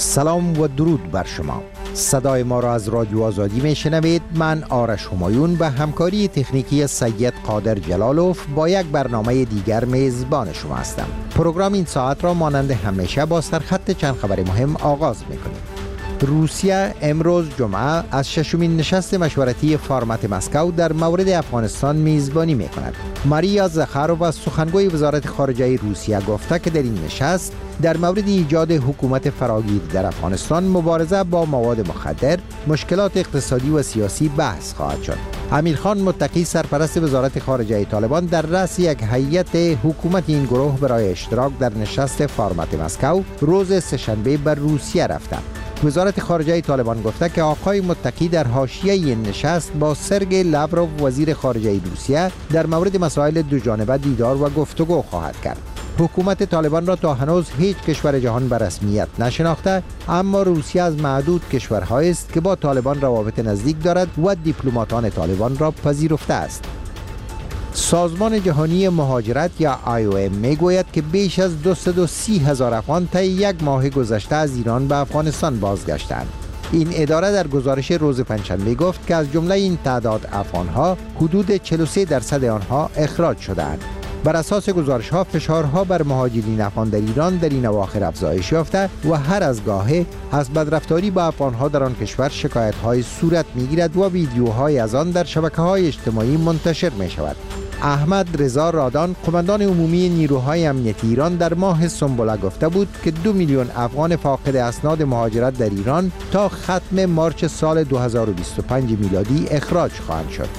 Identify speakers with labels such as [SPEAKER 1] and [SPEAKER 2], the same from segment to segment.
[SPEAKER 1] سلام و درود بر شما. صدای ما را از رادیو آزادی میشنوید. من آرش همایون به همکاری تکنیکی سید قادر جلالوف با یک برنامه دیگر میزبان شما هستم. پروگرام این ساعت را مانند همیشه با سرخط چند خبر مهم آغاز میکنیم. روسیه امروز جمعه از ششمین نشست مشورتی فرمت مسکو در مورد افغانستان میزبانی می کند. ماریا زخارووا سخنگوی وزارت خارجه روسیه گفته که در این نشست در مورد ایجاد حکومت فراگیر در افغانستان، مبارزه با مواد مخدر، مشکلات اقتصادی و سیاسی بحث خواهد شد. امیرخان متقی سرپرست وزارت خارجه طالبان در رأس یک هیئت حکومت این گروه برای اشتراک در نشست فرمت مسکو روز سه‌شنبه به روسیه رفته. وزارت خارجه طالبان گفته که آقای متقی در حاشیه این نشست با سرگئی لاوروف وزیر خارجه روسیه در مورد مسائل دوجانبه دیدار و گفتگو خواهد کرد. حکومت طالبان را تا هنوز هیچ کشور جهان به رسمیت نشناخته، اما روسیه از معدود کشورهایی است که با طالبان روابط نزدیک دارد و دیپلماتان طالبان را پذیرفته است. سازمان جهانی مهاجرت یا IOM میگوید که بیش از 230,000 افغان طی یک ماه گذشته از ایران به افغانستان بازگشتند. این اداره در گزارش روز پنجشنبه گفت که از جمله این تعداد افغانها حدود 43% آنها اخراج شدند. بر اساس گزارش‌ها فشارها بر مهاجرین افغان در ایران در این اواخر افزایش یافته و هر از گاهی از بدرفتاری با افغانها در آن کشور شکایت‌های صورت می‌گیرد و ویدیوهای از آن در شبکه‌های اجتماعی منتشر می‌شود. احمد رضا رادان، قماندان عمومی نیروهای امنیتی ایران، در ماه سنبله گفته بود که 2 میلیون افغان فاقد اسناد مهاجرت در ایران تا ختم مارچ سال 2025 میلادی اخراج خواهند شد.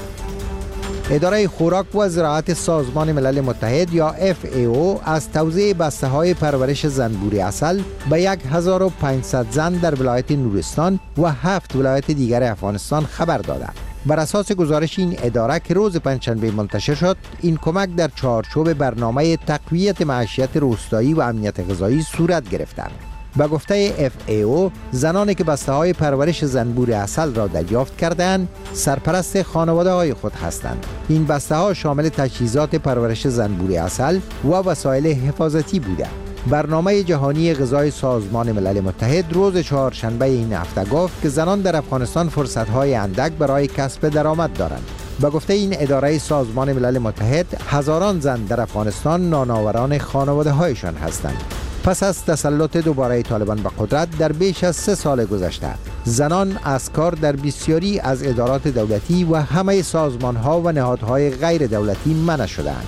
[SPEAKER 1] اداره خوراک و زراعت سازمان ملل متحد یا FAO از توزیع بسته‌های پرورش زنبور عسل به 1500 زن در ولایت نورستان و 7 ولایت دیگر افغانستان خبر داده. بر اساس گزارش این اداره که روز پنجشنبه منتشر شد، این کمک در چارچوب برنامه تقویت معیشت روستایی و امنیت غذایی صورت گرفته. به گفته FAO، زنانی که بسته‌های پرورش زنبور عسل را دریافت کردند، سرپرست خانواده‌های خود هستند. این بسته‌ها شامل تجهیزات پرورش زنبور عسل و وسایل حفاظتی بوده. برنامه جهانی غذای سازمان ملل متحد روز چهارشنبه این هفته گفت که زنان در افغانستان فرصت‌های اندک برای کسب درآمد دارند. به گفته این اداره سازمان ملل متحد، هزاران زن در افغانستان نانآوران خانواده‌هایشان هستند. پس از تسلط دوباره طالبان به قدرت در بیش از 3 سال گذشته، زنان از کار در بسیاری از ادارات دولتی و همه سازمان‌ها و نهادهای غیر دولتی منع شدند.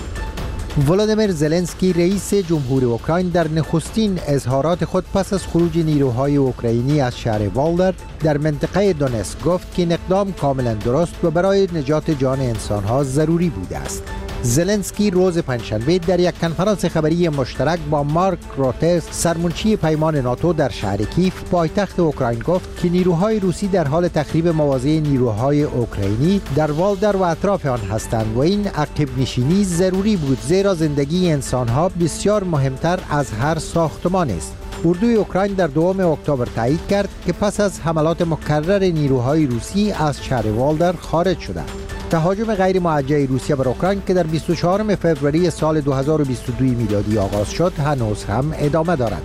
[SPEAKER 1] ولادیمیر زلنسکی رئیس جمهور اوکراین در نخستین اظهارات خود پس از خروج نیروهای اوکراینی از شهر والدر در منطقه دونتسک گفت که این اقدام کاملا درست و برای نجات جان انسان‌ها ضروری بوده است. زلنسکی روز پنجشنبه در یک کنفرانس خبری مشترک با مارک روته، سرمنشی پیمان ناتو در شهر کیف پایتخت اوکراین گفت که نیروهای روسی در حال تخریب مواضع نیروهای اوکراینی در والدر و اطراف آن هستند و این عقب نشینی ضروری بود، زیرا زندگی انسانها بسیار مهمتر از هر ساختمان است. اردوی اوکراین در 2 اکتبر تایید کرد که پس از حملات مکرر نیروهای روسی از شهر والدر خارج شدند. تهاجم غیر موجه روسیه بر اوکراین که در 24 فوریه سال 2022 میلادی آغاز شد هنوز هم ادامه دارد.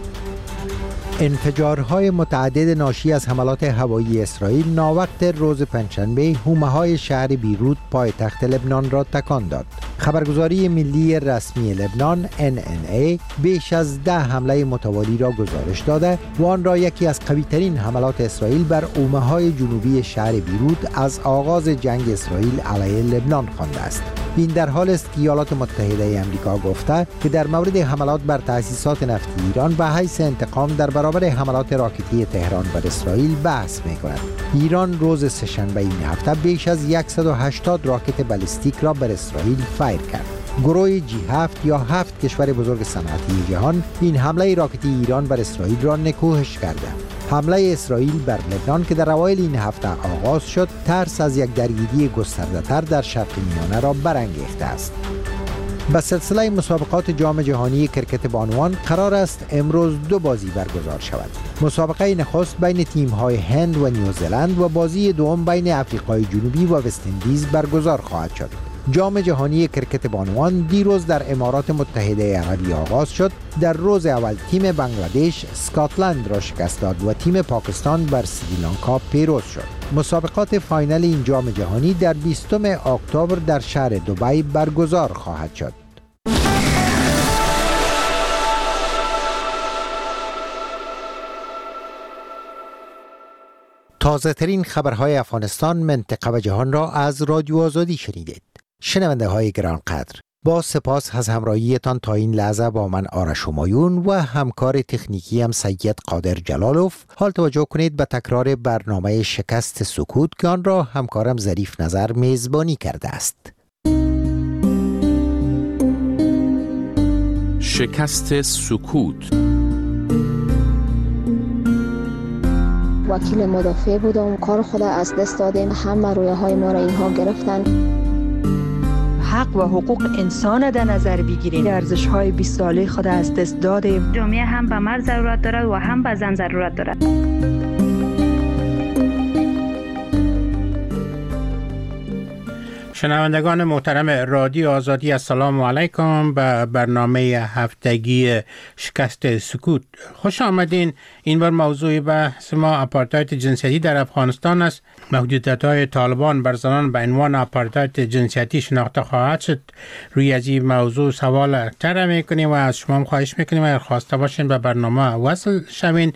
[SPEAKER 1] انفجارهای متعدد ناشی از حملات هوایی اسرائیل ناوقت روز پنجشنبه حومه‌های شهر بیروت پایتخت لبنان را تکان داد. خبرگزاری ملی رسمی لبنان NNA بیش از 10 حمله متوالی را گزارش داده و آن را یکی از قوی‌ترین حملات اسرائیل بر حومه‌های جنوبی شهر بیروت از آغاز جنگ اسرائیل علیه لبنان خوانده است. این در حال است که ایالات متحده آمریکا گفته که در مورد حملات بر تأسیسات نفتی ایران به حیث انتقام در برابر حملات راکتی تهران بر اسرائیل بحث می‌کند. ایران روز سه‌شنبه این هفته بیش از 180 راکت بالستیک را بر اسرائیل فایر کرد. گروه G7 یا 7 کشور بزرگ صنعتی جهان این حمله راکتی ایران بر اسرائیل را نکوهش کرده. حمله اسرائیل بر لبنان که در اوایل این هفته آغاز شد، ترس از یک درگیری گسترده‌تر در شرق میانه را برانگیخته است. به سلسله مسابقات جام جهانی کرکت بانوان قرار است امروز 2 بازی برگزار شود. مسابقه نخست بین تیم‌های هند و نیوزلند و بازی دوم بین آفریقای جنوبی و وست اندیز برگزار خواهد شد. جام جهانی کرکت بانوان دیروز در امارات متحده عربی آغاز شد. در روز اول تیم بنگلادش اسکاتلند را شکست داد و تیم پاکستان بر سریلانکا پیروز شد. مسابقات فاینال این جام جهانی در 20 اکتبر در شهر دبی برگزار خواهد شد. تازه ترین خبرهای افغانستان، منطقه و جهان را از رادیو آزادی شنیدید. شنونده های گرانقدر، با سپاس از همراهیتان تا این لحظه با من آرش همایون و همکار تکنیکی هم سید قادر جلالوف. حال توجه کنید به تکرار برنامه شکست سکوت که آن را همکارم ظریف نظر میزبانی کرده است.
[SPEAKER 2] شکست سکوت.
[SPEAKER 3] وکیل مدافع بودم، کار خود از دست دادیم، همه رویه های ما را اینها گرفتن.
[SPEAKER 4] حق و حقوق انسان در نظر بگیریم، ارزش های 20 ساله خود از دست دادیم.
[SPEAKER 5] جامعه هم به مرد ضرورت دارد و هم به زن ضرورت دارد.
[SPEAKER 6] شنوندگان محترم رادیو آزادی، السلام علیکم به برنامه هفتگی شکست سکوت. خوش آمدین. این بار موضوع بحث ما آپارتاید جنسیتی در افغانستان است. محدودیت‌های طالبان بر زنان به عنوان آپارتاید جنسیتی شناخته خواهد شد. روی از این موضوع سوال طرح می‌کنیم و از شما خواهش می‌کنیم اگر خواسته باشین به برنامه وصل شوین.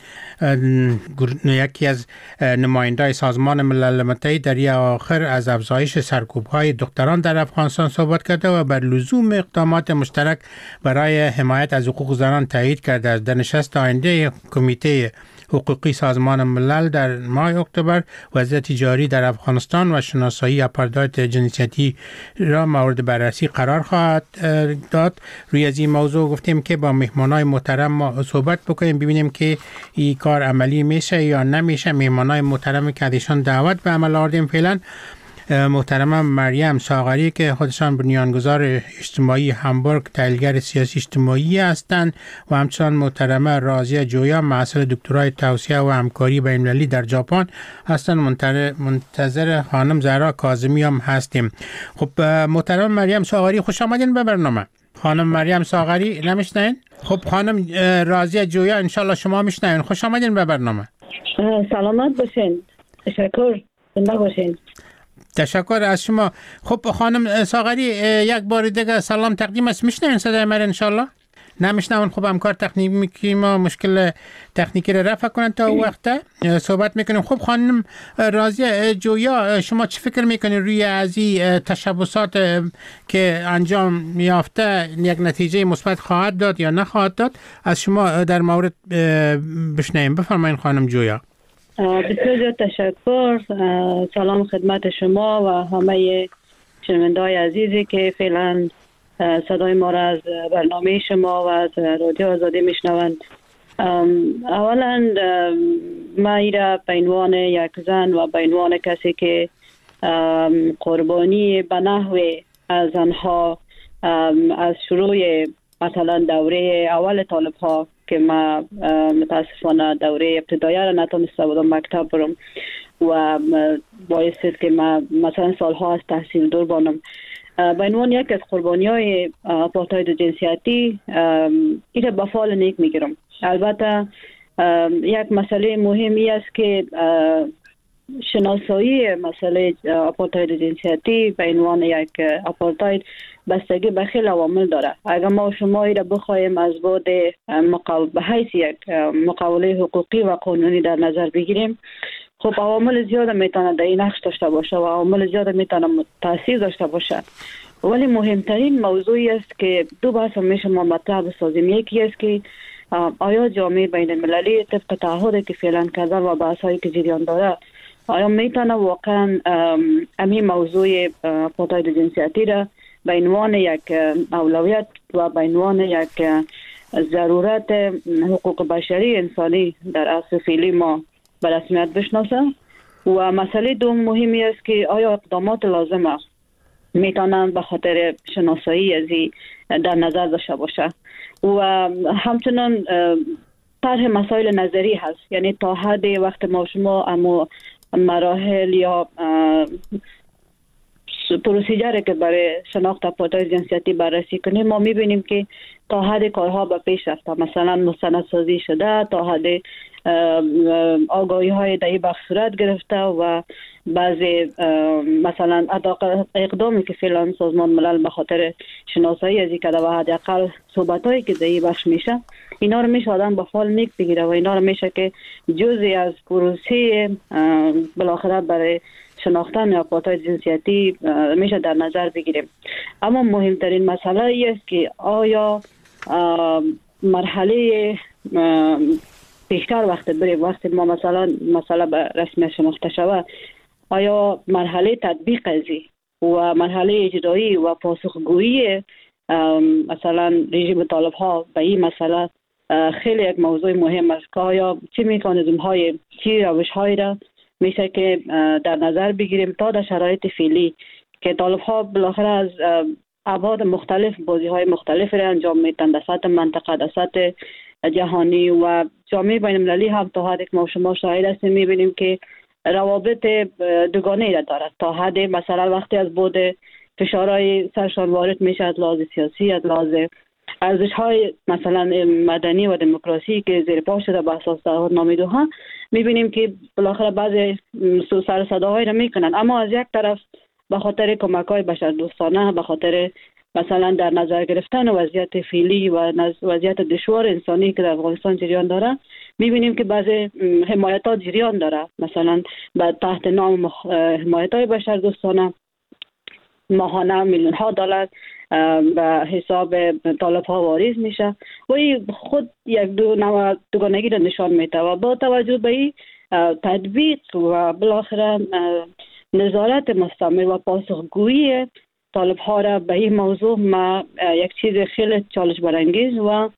[SPEAKER 6] یکی از نماینده‌های سازمان ملل متحد در آخر از افزایش سرکوب‌های دختران در افغانستان صحبت کرده و بر لزوم اقدامات مشترک برای حمایت از حقوق زنان تایید کرده است. در نشست آینده کمیته حقوقی سازمان ملل در ماه اکتبر، وضعیت جاری در افغانستان و شناسایی آپارتاید جنسیتی را مورد بررسی قرار خواهد داد. روی از این موضوع گفتیم که با مهمانای محترم ما صحبت بکنیم، ببینیم که این کار عملی میشه یا نمیشه. مهمانای محترم که ازشان دعوت به عمل آوردیم فعلا محترم مریم ساغری که خودشان بنیانگذار اجتماعی همبورگ، تحلیلگر سیاسی اجتماعی هستند، و همچنان محترم رازیه جویا، محصل دکترای توسعه و همکاری بین‌المللی در ژاپن هستند. منتظر خانم زهرا کاظمی هم هستیم. خب محترم مریم ساغری، خوش آمدین به برنامه. خانم مریم ساغری نمیشنین؟ خب خانم رازیه جویا انشالله شما میشنین. خوش آمدین به برنامه.
[SPEAKER 7] سلامت باشین. تشکر. زنده باشین.
[SPEAKER 6] تشکر از شما. خب خانم ساغری، یک بار دیگه سلام تقدیم است. میشنین صدای من انشالله؟ نمیشنون؟ خب همکار تکنیکی ما مشکل تکنیکی رو رفع کنن تا وقت صحبت میکنیم. خب خانم رازیه جویا، شما چه فکر میکنین روی از این تشبسات که انجام یافته یک نتیجه مثبت خواهد داد یا نخواهد داد؟ از شما در مورد بشنویم. بفرمایید خانم جویا.
[SPEAKER 7] بسیار تشکر. سلام خدمت شما و همه شنونده‌های عزیزی که فعلا صدای ما را از برنامه شما و از رادیو آزادی میشنوند. اولا ما ایرا به عنوان یک زن و به عنوان کسی که قربانی به نحو از آنها از شروع مثلا دوره اول طالب ها که ما متاسفانه دوره ابتدایی را نتونسته بودم مکتب برم و باعث است که ما مثلا سالها از تحصیل دور بانم. به عنوان یک از قربانی های آپارتاید جنسیتی این به فال نیک میگیرم. البته یک مسئله مهمی است که شناسایی مسئله آپارتاید جنسیتی به عنوان یک آپارتاید بستگی به خیلی عوامل داره. اگر ما شما را بخوایم از بعد به حیث یک مقاوله حقوقی و قانونی در نظر بگیریم، خب عوامل زیاد میتونه در این نقش داشته باشه و عوامل زیاد میتونه تاثیر داشته باشه، ولی مهمترین موضوعی است که دو بحث میشه ما مطرح بسازیم. یکی است که آیا جامعه بین المللی طبق تعهدی که فعلا کردن و بحث‌هایی که جریان داره آیا میتونه واقعا همین موضوع آپارتاید جنسیتی را به عنوان یک اولویت و به عنوان یک ضرورت حقوق بشری انسانی در عصر فعلی ما به رسمیت بشناسه؟ و مسئله دوم مهمی است که آیا اقدامات لازمه میتونن به خاطر شناسایی ازی در نظر داشته باشه؟ و همچنان طرح مسائل نظری هست، یعنی تا حد وقت ما شما اما مراحل یا پروسیجری که برای شناخت آپارتاید جنسیتی بررسی کنیم، ما میبینیم که تا حد کارها به پیش رفته. مثلا مستندسازی شده، تا حد آگاهی های در این بخش صورت گرفته و بعضی مثلا اقدامی که فعلا سازمان ملل به خاطر شناسایی از این که در حداقل صحبت هایی که در این بخش میشه، اینا رو میشه آدم به فال نیک بگیره و اینا رو میشه که جزئی از پروسه بالاخره برای شناختن آپارتاید جنسیتی میشه در نظر بگیریم. اما مهمترین مسئله ای است که آیا مرحله پیشتر وقتی ما مثلا به رسمیت شناخته شود، آیا مرحله تطبیق ازی و مرحله اجرایی و پاسخگویی مثلا رژیم طالب ها به این مسئله خیلی یک موضوع مهم است که آیا چه مکانیزم های چه روش های را میشه که در نظر بگیریم تا در شرایط فعلی که طالب ها بالاخره از ابعاد مختلف بازی های مختلف را انجام میدن در سطح منطقه، در سطح جهانی و جامعه بین المللی هم تا حدی که ما شما شاهد هستیم میبینیم که روابط دوگانه را دارد. تا حد مثلا وقتی از بود فشارهای سرشان وارد میشه از لحاظ سیاسی، از لحاظ ارزش های مثلا مدنی و دموکراسی که زیر پا شده به اساس تعهدنامه دوحه، میبینیم که بالاخره بعضی سر صداهایی را میکنن. اما از یک طرف به خاطر کمک های بشردوستانه، به خاطر مثلا در نظر گرفتن وضعیت فعلی و وضعیت دشوار انسانی که در افغانستان جریان داره، میبینیم که بعضی حمایتات جریان داره. مثلا تحت نام حمایت‌های بشردوستانه ماهانه میلیون ها دلار به حساب طالب ها واریز میشه و این خود یک دوگانگی را نشان میده و با توجه به این تطبیق و بالاخره نظارت مستمر و پاسخگویی طالب ها را به این موضوع ما یک چیز خیلی چالش برانگیز و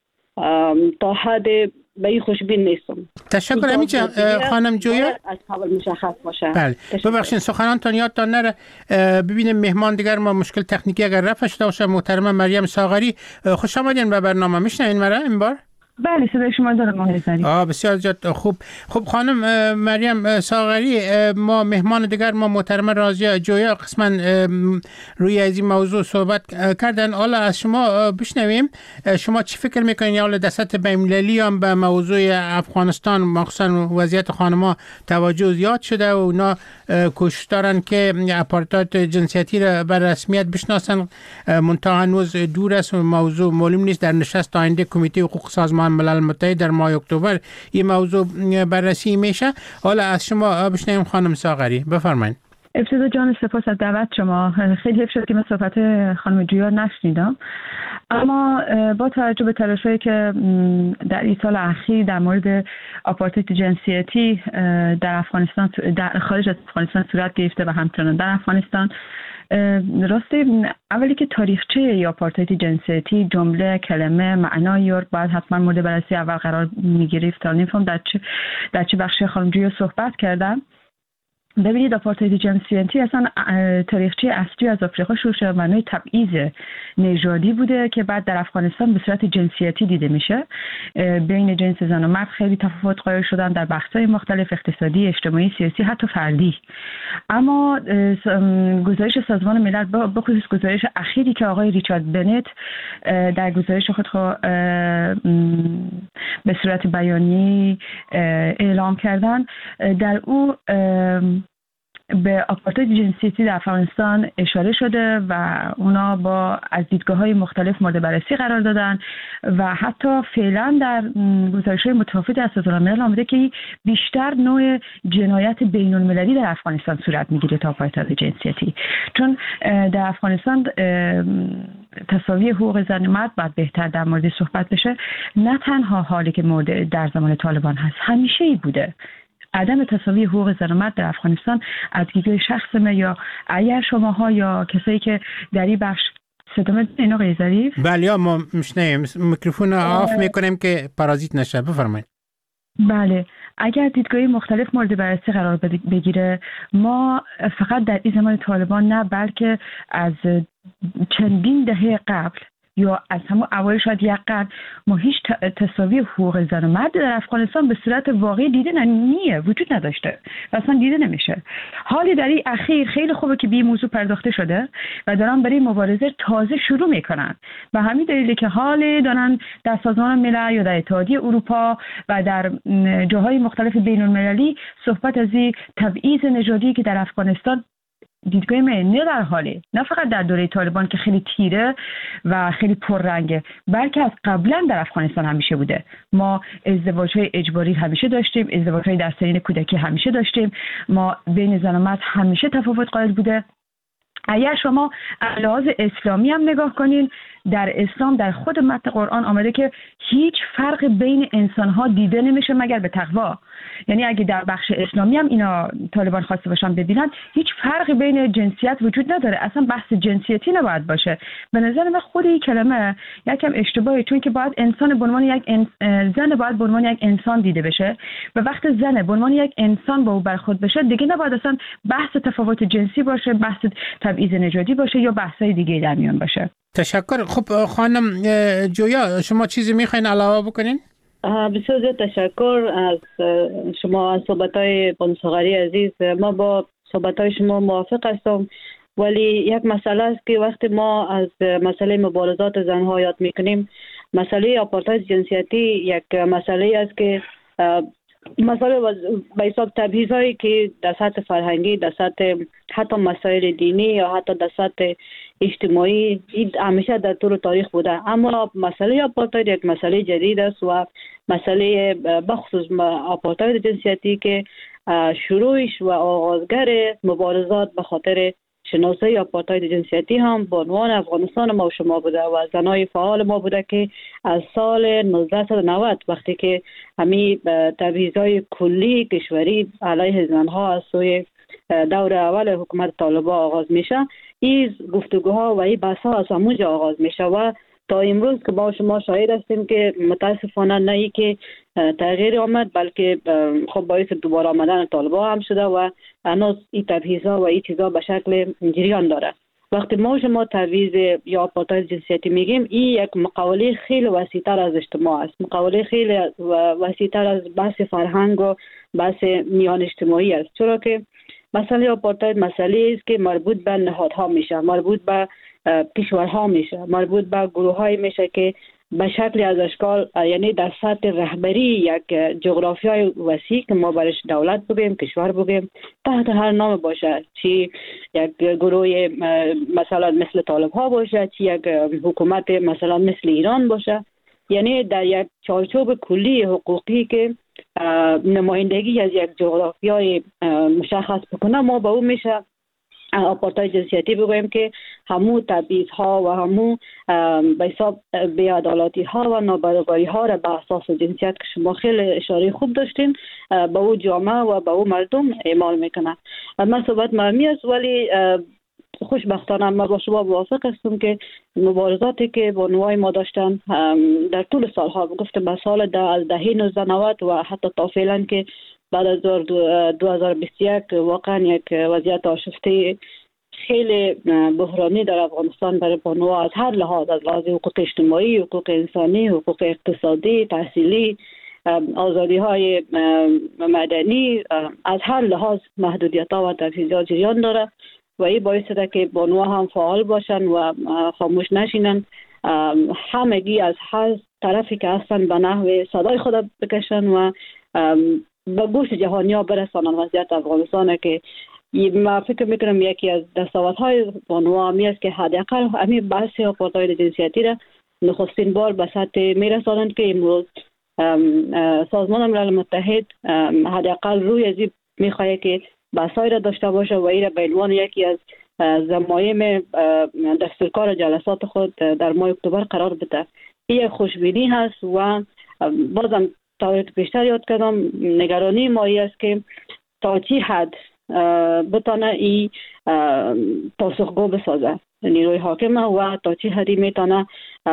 [SPEAKER 7] تا حد به این خوشبین نیستم.
[SPEAKER 6] تشکر امیجا. خانم جویا
[SPEAKER 7] از قبل مشخص باشه.
[SPEAKER 6] بله ببخشید سخنانتان یادتان نره. ببینیم مهمان دیگر ما مشکل تکنیکی اگر رفع شده باشه. محترم مریم ساغری خوش آمدین به برنامه. میشنوین مرا این بار؟
[SPEAKER 8] بله صدای شما دارم آقای زری.
[SPEAKER 6] بسیار خوب. خب خانم مریم ساغری، ما مهمان دیگر ما محترم راضیه جویا قسما روی از این موضوع صحبت کردن. حالا از شما بشنویم شما چی فکر میکنین؟ حالا در سطح بین‌المللی هم به موضوع افغانستان مخصوصا وضعیت خانم‌ها توجه زیاد شده و اونا کوشش دارن که آپارتاید جنسیتی را بر رسمیت بشناسن، منتها هنوز دور است و موضوع معلوم نیست. در نشست آینده کمیته حقوق سازمان ملل متحد در ماه اکتبر این موضوع بررسی میشه. حالا از شما بشنویم خانم ساغری، بفرمایید.
[SPEAKER 8] ابتدا جان سپاس از دعوت شما. خیلی حیف شد که من صحبت خانم جویا نشنیدم، اما با توجه به تلاش‌هایی که در این سال اخیر در مورد آپارتاید جنسیتی در افغانستان در خارج از افغانستان صورت گرفته و همچنان در افغانستان، راستی اولی که تاریخچه یا آپارتاید جنسیتی جمله کلمه معنایی رو باید حتما مورد بررسی اول قرار می‌گرفت تا نمی‌فهم در چه بخشی خانم جویا صحبت کردم. ببینید آپارتاید جنسیتی اصلا تاریخچه اصلی از آفریقا شروع شده، معنای تبعیض نژادی بوده که بعد در افغانستان به صورت جنسیتی دیده میشه. بین جنس زن و مرد خیلی تفاوت قائل شدن در بخش‌های مختلف، اقتصادی، اجتماعی، سیاسی، حتی فردی. اما گزارش سازمان ملل به خصوص گزارش اخیری که آقای ریچارد بنت در گزارش خود به صورت بیانیه‌ای اعلام کردن، در او به آپارتاید جنسیتی در افغانستان اشاره شده و اونا با از دیدگاه‌های مختلف مورد بررسی قرار دادن و حتی فعلا در گزارش‌های متفاوت از سازمان ملل آمده که بیشتر نوع جنایت بین‌المللی در افغانستان صورت می‌گیره تا آپارتاید جنسیتی، چون در افغانستان تساوی حقوق زن و مرد باید بهتر در مورد صحبت بشه. نه تنها حالی که مورد در زمان طالبان هست، همیشه‌ای بوده. عدم تساوی حقوق زن و مرد در افغانستان از دیدگاه شخص ما یا اگر شماها یا کسایی که در این بخش صدامت این آقای ظریف؟
[SPEAKER 6] بله ما میشنیم، میکروفون آف میکنیم که پارازیت نشه. بفرمایید.
[SPEAKER 8] بله، اگر دیدگاهی مختلف مورد بررسی قرار بگیره، ما فقط در این زمان طالبان نه بلکه از چندین دهه قبل یا از همون اوایل شاید یک قرن ما هیچ تساوی حقوق زن و مرد در افغانستان به صورت واقعی دیده وجود نداشته و اصلا دیده نمیشه. حالی در این اخیر خیلی خوبه که به این موضوع پرداخته شده و دارن برای مبارزه تازه شروع میکنن و همین دلیلی که حال دارن در سازمان ملل یا در اتحادیه اروپا و در جاهای مختلف بین المللی صحبت از تبعیض نژادی که در افغانستان دیدگاه من نه در حاله، نه فقط در دوره طالبان که خیلی تیره و خیلی پررنگه، بلکه از قبلا در افغانستان همیشه بوده. ما ازدواج‌های اجباری همیشه داشتیم، ازدواج‌های در سنین کودکی همیشه داشتیم، ما بین زن و مرد همیشه تفاوت قائل بوده. اگر شما از لحاظ اسلامی هم نگاه کنین، در اسلام در خود متن قرآن آمده که هیچ فرق بین انسان‌ها دیده نمیشه مگر به تقوا. یعنی اگه در بخش اسلامی هم اینا طالبان خواسته باشن ببینن، هیچ فرقی بین جنسیت وجود نداره، اصلا بحث جنسیتی نباید باشه. به نظر من خود این کلمه یکم اشتباهه، چون که باید انسان به عنوان یک زن باید به عنوان یک انسان دیده بشه و وقت زن به عنوان یک انسان با او برخورد بشه دیگه نباید اصلا بحث تفاوت جنسی باشه، بحث تبعیض نژادی باشه یا بحث‌های دیگه در میان باشه.
[SPEAKER 6] تشکر. خب خانم جویا، شما چیزی میخواین علاوه بکنین؟
[SPEAKER 7] بسیار زیاد تشکر از شما، از صحبت‌های بانو ساغری عزیز. ما با صحبت‌های شما موافق هستم، ولی یک مسئله است که وقتی ما از مسئله مبارزات زنها یاد میکنیم، مسئله آپارتاید جنسیتی یک مسئله است که مسئله به حساب تبعیضایی که در سطح فرهنگی، در سطح حتی مسائل دینی یا حتی در سطح اجتماعی همیشه در طول تاریخ بوده. اما مسئله آپارتاید یک مسئله جدید است و مسئله بخصوص آپارتاید جنسیتی که شروعش و آغازگر مبارزات به خاطر شناسایی آپارتاید جنسیتی هم به عنوان افغانستان ما و شما بوده و زنای فعال ما بوده که از سال 1990 وقتی که همین تبعیض‌های کلی کشوری علیه زنها از سوی دور اول حکومت طالبان آغاز میشه، این گفتگوها و این بحث‌ها از همونجا آغاز میشه و تا امروز که ما شما شاهد هستیم که متاسفانه نه ای که تغییر آمد، بلکه خب باعث دوباره آمدن طالبان هم شده و هنوز این تبعیض‌ها و این چیزا به شکل جریان داره. وقتی ما شما تبعیض یا آپارتاید جنسیتی میگیم، این یک مقوله خیلی وسیع‌تر از اجتماع است، مقوله خیلی وسیع‌تر از بحث فرهنگ و بحث میان اجتماعی است، چرا که مسئله آپارتاید مسئله است که مربوط به نهادها میشه، مربوط به کشورها میشه، مربوط به گروه‌های میشه که به شکل از اشکال، یعنی در سطح رهبری یک جغرافیای وسیع که ما برش دولت بگیم، کشور بگیم، تحت هر نام باشه، چی یک گروه مثلا مثل طالب ها باشه، چی یک حکومت مثلا مثل ایران باشه، یعنی در یک چارچوب کلی حقوقی که نمایندگی از یک جغرافیای مشخص بکنه، ما با اون میشه آپارتاید جنسیتی بگویم که همون تبعیض ها و همون به حساب بی‌عدالتی ها و نابرابری ها را به اساس جنسیت که شما خیلی اشاره خوب داشتین به اون جامعه و به اون مردم اعمال میکنه. من صحبت مهمی است، ولی خوشبختانه ما با شما موافق هستم که مبارزاتی که بانوای ما داشتن در طول سالها، گفتم به سال از دهه 1990 و حتی تا فعلا که بعد از 2021 واقعا یک وضعیت آشفته خیلی بحرانی در افغانستان برای بانوها از هر لحاظ، از لحاظ حقوق اجتماعی، حقوق انسانی، حقوق اقتصادی، تحصیلی، آزادی های مدنی، از هر لحاظ محدودیت ها و تبعیضات جریان داره و این باعث شده که بانوها هم فعال باشن و خاموش نشینن، همگی از هر طرفی که هستن به نحو صدای خود بکشن و به گوش جهانی ها برسانن وضعیت افغانستان که ما فکر میکنم یکی از دستاوردهای بانوها همی است که حداقل همین بحث آپارتاید جنسیتی را نخستین بار به سطح میرسانند که امروز سازمان ملل متحد حداقل روی از این میخواهی که بحثایی را داشته باشه و این را به عنوان یکی از ضمایم دستورکار جلسات خود در ماه اکتبر قرار بده. این خوشبینی هست و بازم تا بیشتر یاد کردم نگرانی مایی است که تا چی حد بتانه این پاسخگو بسازه نیروی حاکمه و تا چی حدی میتونه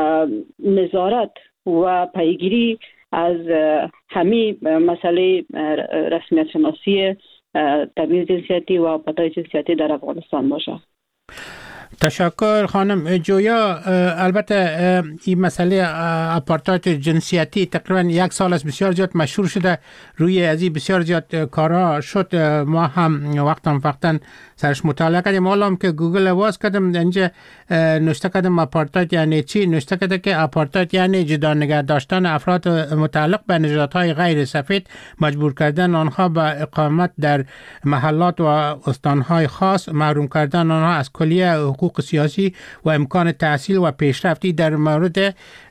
[SPEAKER 7] نظارت و پیگیری از همین مسئله رسمیت شناسی تبعیض جنسیتی و آپارتاید جنسیتی در افغانستان باشه.
[SPEAKER 6] تشکر خانم جویا. البته این مسئله آپارتاید جنسیتی تقریبا 1 سال است بسیار زیاد مشهور شده، روی ازی بسیار زیاد کارا شد. ما هم وقتا سرش مطالعه کردیم. حالا که گوگل واس کردم اینجا نوشته کردم آپارتاید یعنی چی. نوشته کرده که آپارتاید یعنی جدا نگه داشتن افراد متعلق به نژادهای غیر سفید، مجبور کردن آنها به اقامت در محلات و استانهای خاص، محروم کردن آنها از کلیه حقوق سیاسی و امکان تحصیل و پیشرفتی. در مورد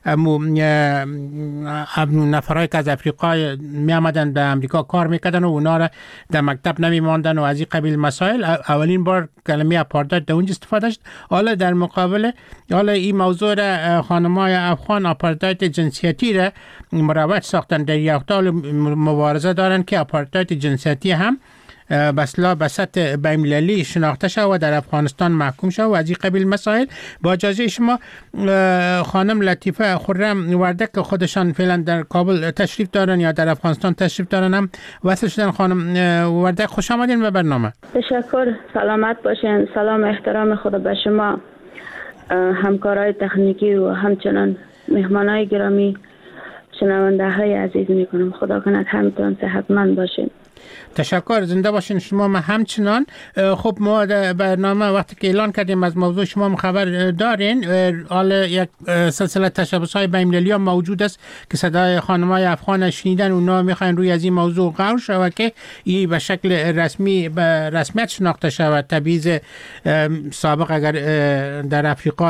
[SPEAKER 6] نفرایی که از افریقا می آمدن به امریکا کار میکردن و اونا را در مکتب نمی ماندن و از این قبیل مسائل، اولین بار کلمه آپارتاید در اونجا استفاده شد. حالا در مقابل این موضوع را خانمای افغان آپارتاید جنسیتی را مروج ساختن، در یخدال مبارزه دارن که آپارتاید جنسیتی هم به سطح بین‌المللی شناخته شد و در افغانستان محکوم شد و از این قبیل مسائل. با اجازه شما خانم لطیفه خرم وردک که خودشان فعلا در کابل تشریف دارن یا در افغانستان تشریف دارن هم وصل شدن. خانم وردک خوش آمدین به برنامه.
[SPEAKER 9] تشکر، سلامت باشین. سلام احترام خود به شما، همکارای تکنیکی و همچنان مهمانای گرامی، شنونده های عزیز میکنم. خدا کند همتون صحتمند باشین.
[SPEAKER 6] تشکر، زنده باشین شما. ما همچنان. خب ما در برنامه وقتی که اعلان کردیم از موضوع شما خبر دارین. حالا یک سلسله تشبس‌های بین‌المللی هم موجود است که صدای خانم‌های افغان شنیدن، اونا میخواین روی از این موضوع غور شود که این به شکل رسمی به رسمیت شناخته شود. تبعیض سابق اگر در افریقا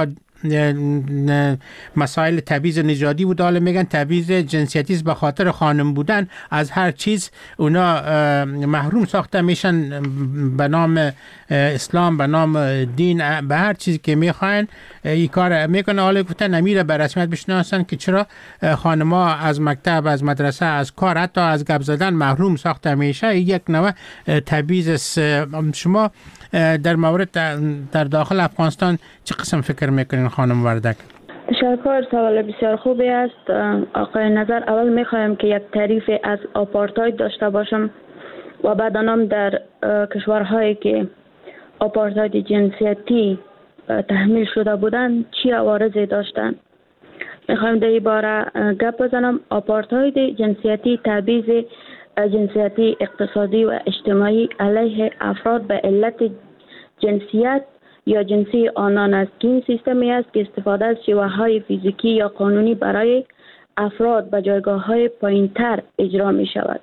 [SPEAKER 6] مسائل تبعیض نژادی بود، حالا میگن تبعیض جنسیتی است، به خاطر خانم بودن از هر چیز اونا محروم ساخته میشن، به نام اسلام، به نام دین، به هر چیزی که میخواین این کار میکنه. حالا گفتن نمیره به رسمیت بشناسن که چرا خانم‌ها از مکتب، از مدرسه، از کار، حتی از گپ زدن محروم ساخته میشه. یک نوع تبعیض است. شما در مورد در داخل افغانستان چه قسم فکر میکنین خانم وردک؟
[SPEAKER 9] تشکر، سوال بسیار خوبی است آقای نظر. اول میخوایم که یک تعریف از آپارتاید داشته باشم و بعد آنم در کشورهایی که آپارتاید جنسیتی تحمیل شده بودند چی عوارضی داشتند. میخوایم در این باره گپ بزنم. آپارتاید جنسیتی تبعیض جنسیتی اقتصادی و اجتماعی علیه افراد به علت جنسیت یا جنسی آنان است که این سیستمی است که استفاده از شیوه‌های فیزیکی یا قانونی برای افراد به جایگاه‌های پایین‌تر اجرا می شود.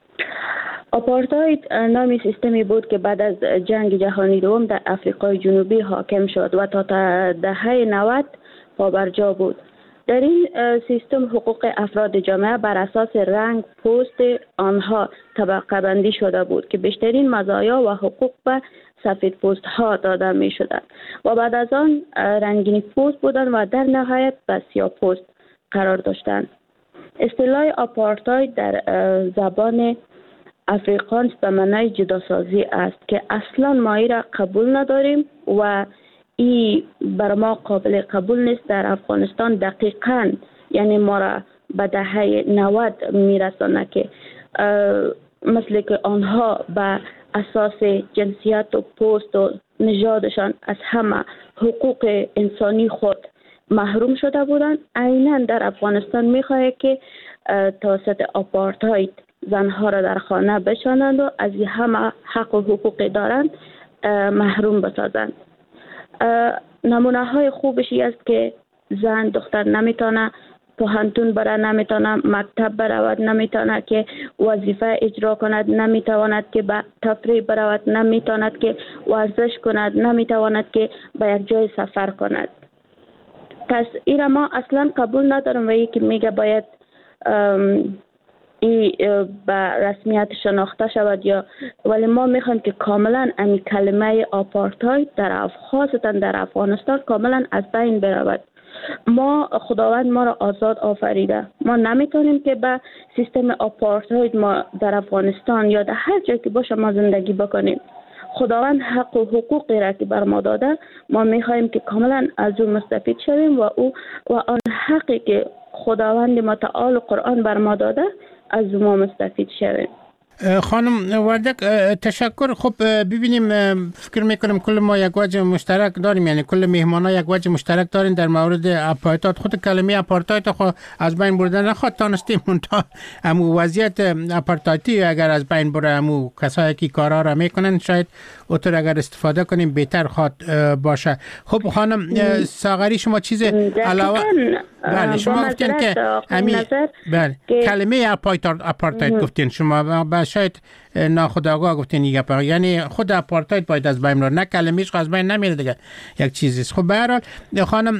[SPEAKER 9] آپارتاید نامی سیستمی بود که بعد از جنگ جهانی دوم در آفریقای جنوبی حاکم شد و تا دهه 90 پابرجا بود. در این سیستم حقوق افراد جامعه بر اساس رنگ پوست آنها طبقه بندی شده بود که بیشترین مزایا و حقوق به سفید پوست ها داده می شدند و بعد از آن رنگین پوست بودند و در نهایت به سیاه پوست قرار داشتند. اصطلاح آپارتاید در زبان افریقانس به معنای جداسازی است که اصلا ما ای را قبول نداریم و این بر ما قابل قبول نیست. در افغانستان دقیقاً یعنی ما را به دهه 90 میرسانه که مثل که آنها به اساس جنسیت و پوست و نژادشان از همه حقوق انسانی خود محروم شده بودند، عیناً در افغانستان میخواهد که توسط آپارتاید زنها را در خانه بشانند و از همه حق و حقوقی دارند محروم بسازند. نمونه های خوبشی است که زن دختر نمیتونه پوهنتون بره، نمیتونه مکتب برود، نمیتونه که وظیفه اجرا کند، نمیتواند که به تفریح برود، نمیتواند که ورزش کند، نمیتواند که به یک جای سفر کند. پس این ما اصلا قبول ندارم و یکی میگه باید این به رسمیت شناخته شود یا، ولی ما میخوایم که کاملا این کلمه آپارتاید در خاصتا در افغانستان کاملا از بین برود. ما خداوند ما را آزاد آفریده، ما نمیتونیم که به سیستم آپارتاید ما در افغانستان یا در هر جایی که باشه ما زندگی بکنیم. خداوند حق و حقوقی را که بر ما داده ما میخوایم که کاملا از او مستفید شویم و آن حقی که خداوند متعال قرآن بر ما داده از ما مستفید شویم.
[SPEAKER 6] خانم وردک تشکر. خب ببینیم، فکر میکنم کل ما یک وجه مشترک داریم، یعنی کل مهمانا یک وجه مشترک دارین در مورد اپارتاید. خود کلمه اپارتاید خو از بین بردن نخواد تانستیم منتها امو وضعیت اپارتایدی اگر از بین بره امو کسایی که کارا را میکنن شاید اوتر اگر استفاده کنیم بهتر خواد باشه. خب خانم ساغری شما چیز علاوه؟ بله شما گفتین که بله کلمه اپارتاید گفتین شما شاید ناخودآگاه گفتین یعنی خود اپارتاید باید از بین بره، نه کلمه‌اش از بین نمیره دیگه، یک چیزیست. خب به هر حال خانم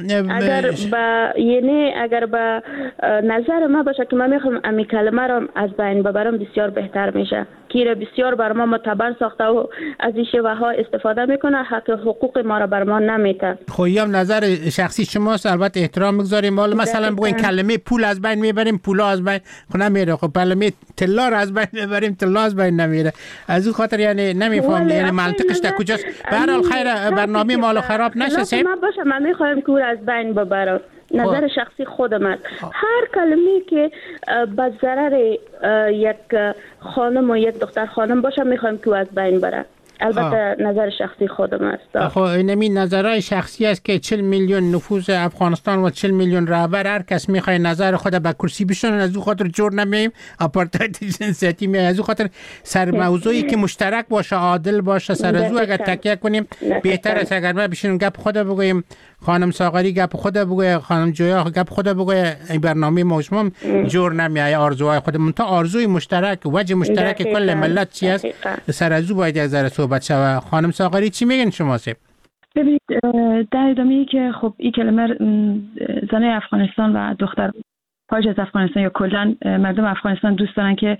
[SPEAKER 9] اگر با نظر ما باشه که من میخوام امی کلمه رو از بین ببرم بسیار بهتر میشه، که بسیار بر ما متبر ساخته و از این شیوه ها استفاده میکنه، حق حقوق ما رو بر ما نمیده.
[SPEAKER 6] خب یا نظر شخصی شماست، البته احترام میگذاریم. مثلا بگوین کلمه پول از بین میبریم، پولا از بین نمیره. خب کلمه طلا رو از بین میبریم، طلا از بین نمیره. از این خاطر یعنی نمیفهم یعنی منطقش در کجاست. به هر حال خیر برنامه مال خراب نشه.
[SPEAKER 9] ما باشه من میخوایم که از بین ببرم. نظر شخصی خودم است. هر کلمه‌ای که به ضرر یک خانم و یک دختر خانم باشه میخوایم که از بین بره. البته نظر شخصی خودم است.
[SPEAKER 6] خب اینمی نظرهای شخصی است که 40 میلیون نفوذ افغانستان و 40 میلیون رهبر هر کس میخواد نظر خود به کرسی بشونه، از اون خاطر جور نمیم آپارتاید جنسیتی می، از اون خاطر سر موضوعی که مشترک باشه، عادل باشه، سر از اون اگر تکیه کنیم بهتر است. اگر ما بشینیم گپ خود بگوییم، خانم ساغری گپ خود بگوید، خانم جویا گپ خود بگوید، این برنامه موسمم جور نمیای. آرزوهای خودمون تا آرزوی مشترک، وجه مشترک کل ملت چی است، سر از اون باید یک ذره صحبت شود. خانم ساغری چی میگن شما؟
[SPEAKER 8] ببینید در ادامه‌ای که خب این کلمه زنای افغانستان و دختر خارج از افغانستان یا کلا مردم افغانستان دوست دارن که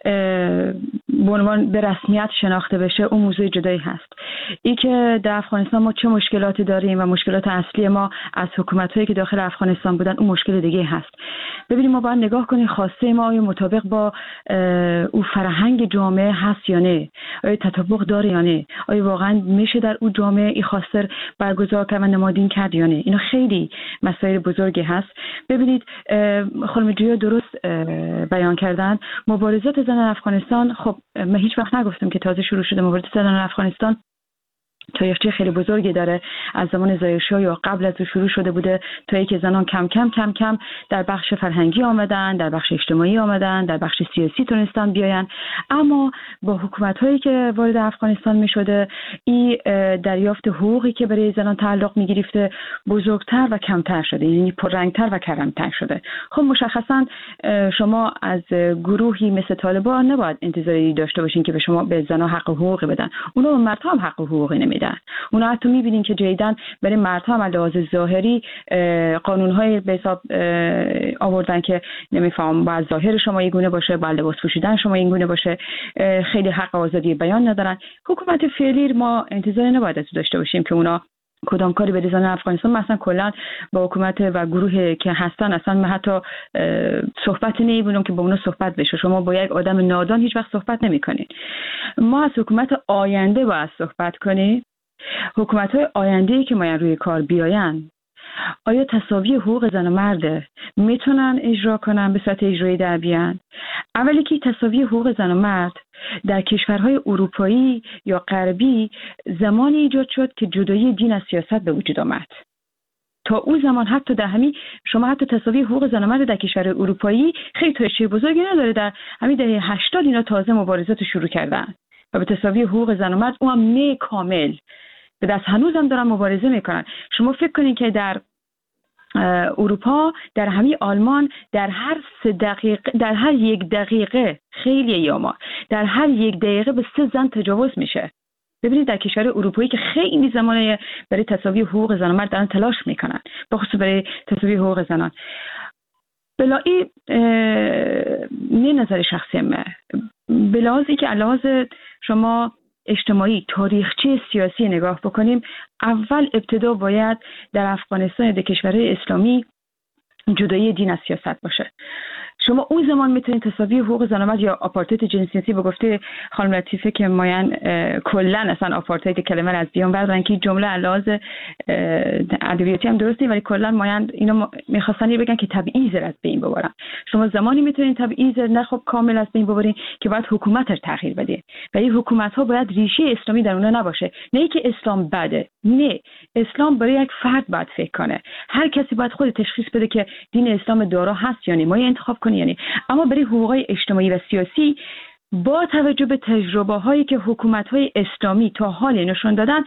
[SPEAKER 8] به عنوان به رسمیت شناخته بشه، اون موضوع جدایی هست. این که در افغانستان ما چه مشکلاتی داریم و مشکلات اصلی ما از حکومت‌هایی که داخل افغانستان بودن اون مشکل دیگه هست. ببینیم ما باید نگاه کنیم خواسته ما آیا مطابق با اون فرهنگ جامعه هست یا نه، آیا تطابق داره یا نه، آیا واقعا میشه در اون جامعه این خواسته برگزار کرد و نمادین کرد یا نه. اینا خیلی مسائل بزرگی هست. ببینید خانم جویا درست بیان کردن، مبارزات زنان افغانستان، خب من هیچ وقت نگفتم که تازه شروع شده. مبارزات زنان افغانستان تاریخچه خیلی بزرگی داره، از زمان ظاهرشاه یا قبل از او شروع شده بوده، تا اینکه زنان کم کم در بخش فرهنگی آمدن، در بخش اجتماعی آمدن، در بخش سیاسی تونستن بیاین. اما با حکومت‌هایی که وارد افغانستان می‌شده، این دریافت حقوقی که برای زنان تعلق می‌گرفته بزرگتر و کمتر شده، یعنی پررنگتر و کمتر شده. خب مشخصاً شما از گروهی مثل طالبان نباید انتظاری داشته باشین که به شما به زنان حق حقوقی بدن. اونا به مردها هم حق حقوقی نمیدن. اونا حتی می‌بینین که جدیداً برای مردها هم لحاظ ظاهری قانون‌های به حساب آوردن که نمی‌فهم باید ظاهر شما یک گونه باشه، باید لباس پوشیدن شما یک گونه باشه، خیلی حق آزادی بیان ندارن. حکومت فعلی ما انتظاری نباید از داشته باشیم که اونا کدام کاری به زنان افغانستان، مثلا کلا با حکومت و گروهی که هستن اصلا من حتی صحبت نمی‌بینم که با اونا صحبت بشه. شما با یک آدم نادان هیچ وقت صحبت نمی‌کنید. ما از حکومت آینده باید صحبت کنیم. حکومت‌های آینده‌ای که ما روی کار بیاین، آیا تساوی حقوق زن و مرد میتونن اجرا کنن، به صورت اجرایی در بیان؟ اولی که تساوی حقوق زن و مرد در کشورهای اروپایی یا غربی زمانی ایجاد شد که جدایی دین از سیاست به وجود آمد. تا اون زمان حتی در همین شما حتی تساوی حقوق زن و مرد در کشور اروپایی خیلی تاریخچه بزرگی نداره. در همین دهه 80 اینا تازه مبارزات شروع کردن و به تساوی حقوق زن و مرد اونم کامل به دست هنوزم دارن مبارزه میکنن. شما فکر کنید که در اروپا، در همین آلمان، در هر 3 دقیقه، در هر 1 دقیقه، خیلی یاما، در هر 1 دقیقه به 3 زن تجاوز میشه. ببینید در کشور اروپایی که خیلی زمانه برای تساوی حقوق زن و مرد دارن تلاش میکنن، بخصوص برای تساوی حقوق زنان. بلایی نه نظر شخصی من، بلازی که علاوه شما اجتماعی تاریخچه سیاسی نگاه بکنیم، اول ابتدا باید در افغانستان در کشورهای اسلامی جدایی دین از سیاست باشه. شما اون زمان میتونید تساوی حقوق زن و مرد یا آپارتاید جنسیتی به گفته خانم لطیفه که ماین کلا اصلا آپارتاید کلمه رو از بیان بردارن که جمله علاوه ادبیاتی هم درسته، ولی کلا ماین اینو میخواستن بگن که تبعیض از بین ببرن. شما زمانی میتونید تبعیض نه خب کامل از بین ببرین که باید حکومت رو تغییر بده و این حکومت ها باید ریشه اسلامی در اونها نباشه. نه که اسلام بده، نه، اسلام برای یک فرد باید فکر کنه. هر کسی باید خود تشخیص بده که دین اسلام دارا هست یا نه، ما انتخاب کنه یعنی. اما برای حقوقهای اجتماعی و سیاسی با توجه به تجربه هایی که حکومت های اسلامی تا حال نشون دادن،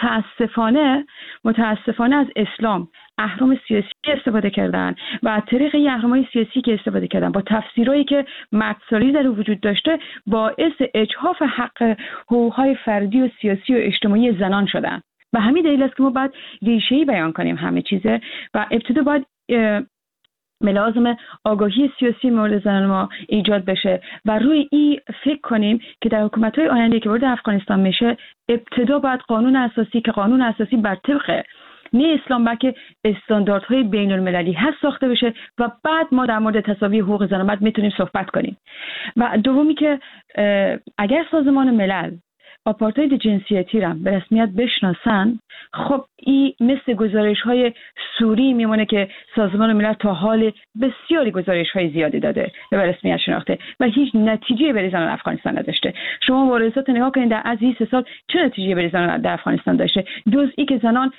[SPEAKER 8] متاسفانه از اسلام اهرم سیاسی استفاده کردن و از طریق این اهرم‌های سیاسی که استفاده کردن با تفسیرهایی که مردسالاری در وجود داشته باعث اجحاف حقوق‌های فردی و سیاسی و اجتماعی زنان شدن. و همین دلیل است که ما باید ریشه‌ای بیان کنیم همه چیزه و ابتدا باید ملازم آگاهی سیاسی مورد زنان ما ایجاد بشه و روی این فکر کنیم که در حکومت‌های آینده که وارد افغانستان میشه ابتدا باید قانون اساسی بر طبق نه اسلام بلکه استانداردهای بین المللی هست ساخته بشه و بعد ما در مورد تساوی حقوق زن و مرد میتونیم صحبت کنیم. و دومی که اگر سازمان ملل آپارتاید جنسیتی را به رسمیت بشناسن، خب این مثل گزارش‌های سوری میمونه که سازمان ملل تا حال بسیاری گزارش‌های زیادی داده و به رسمیت شناخته و هیچ نتیجه برای زنان افغانستان نداشته. شما مبارزات نگاه کنید در از 20 سال چه نتیجه برای زنان در افغانستان داشته؟ جز این که زنان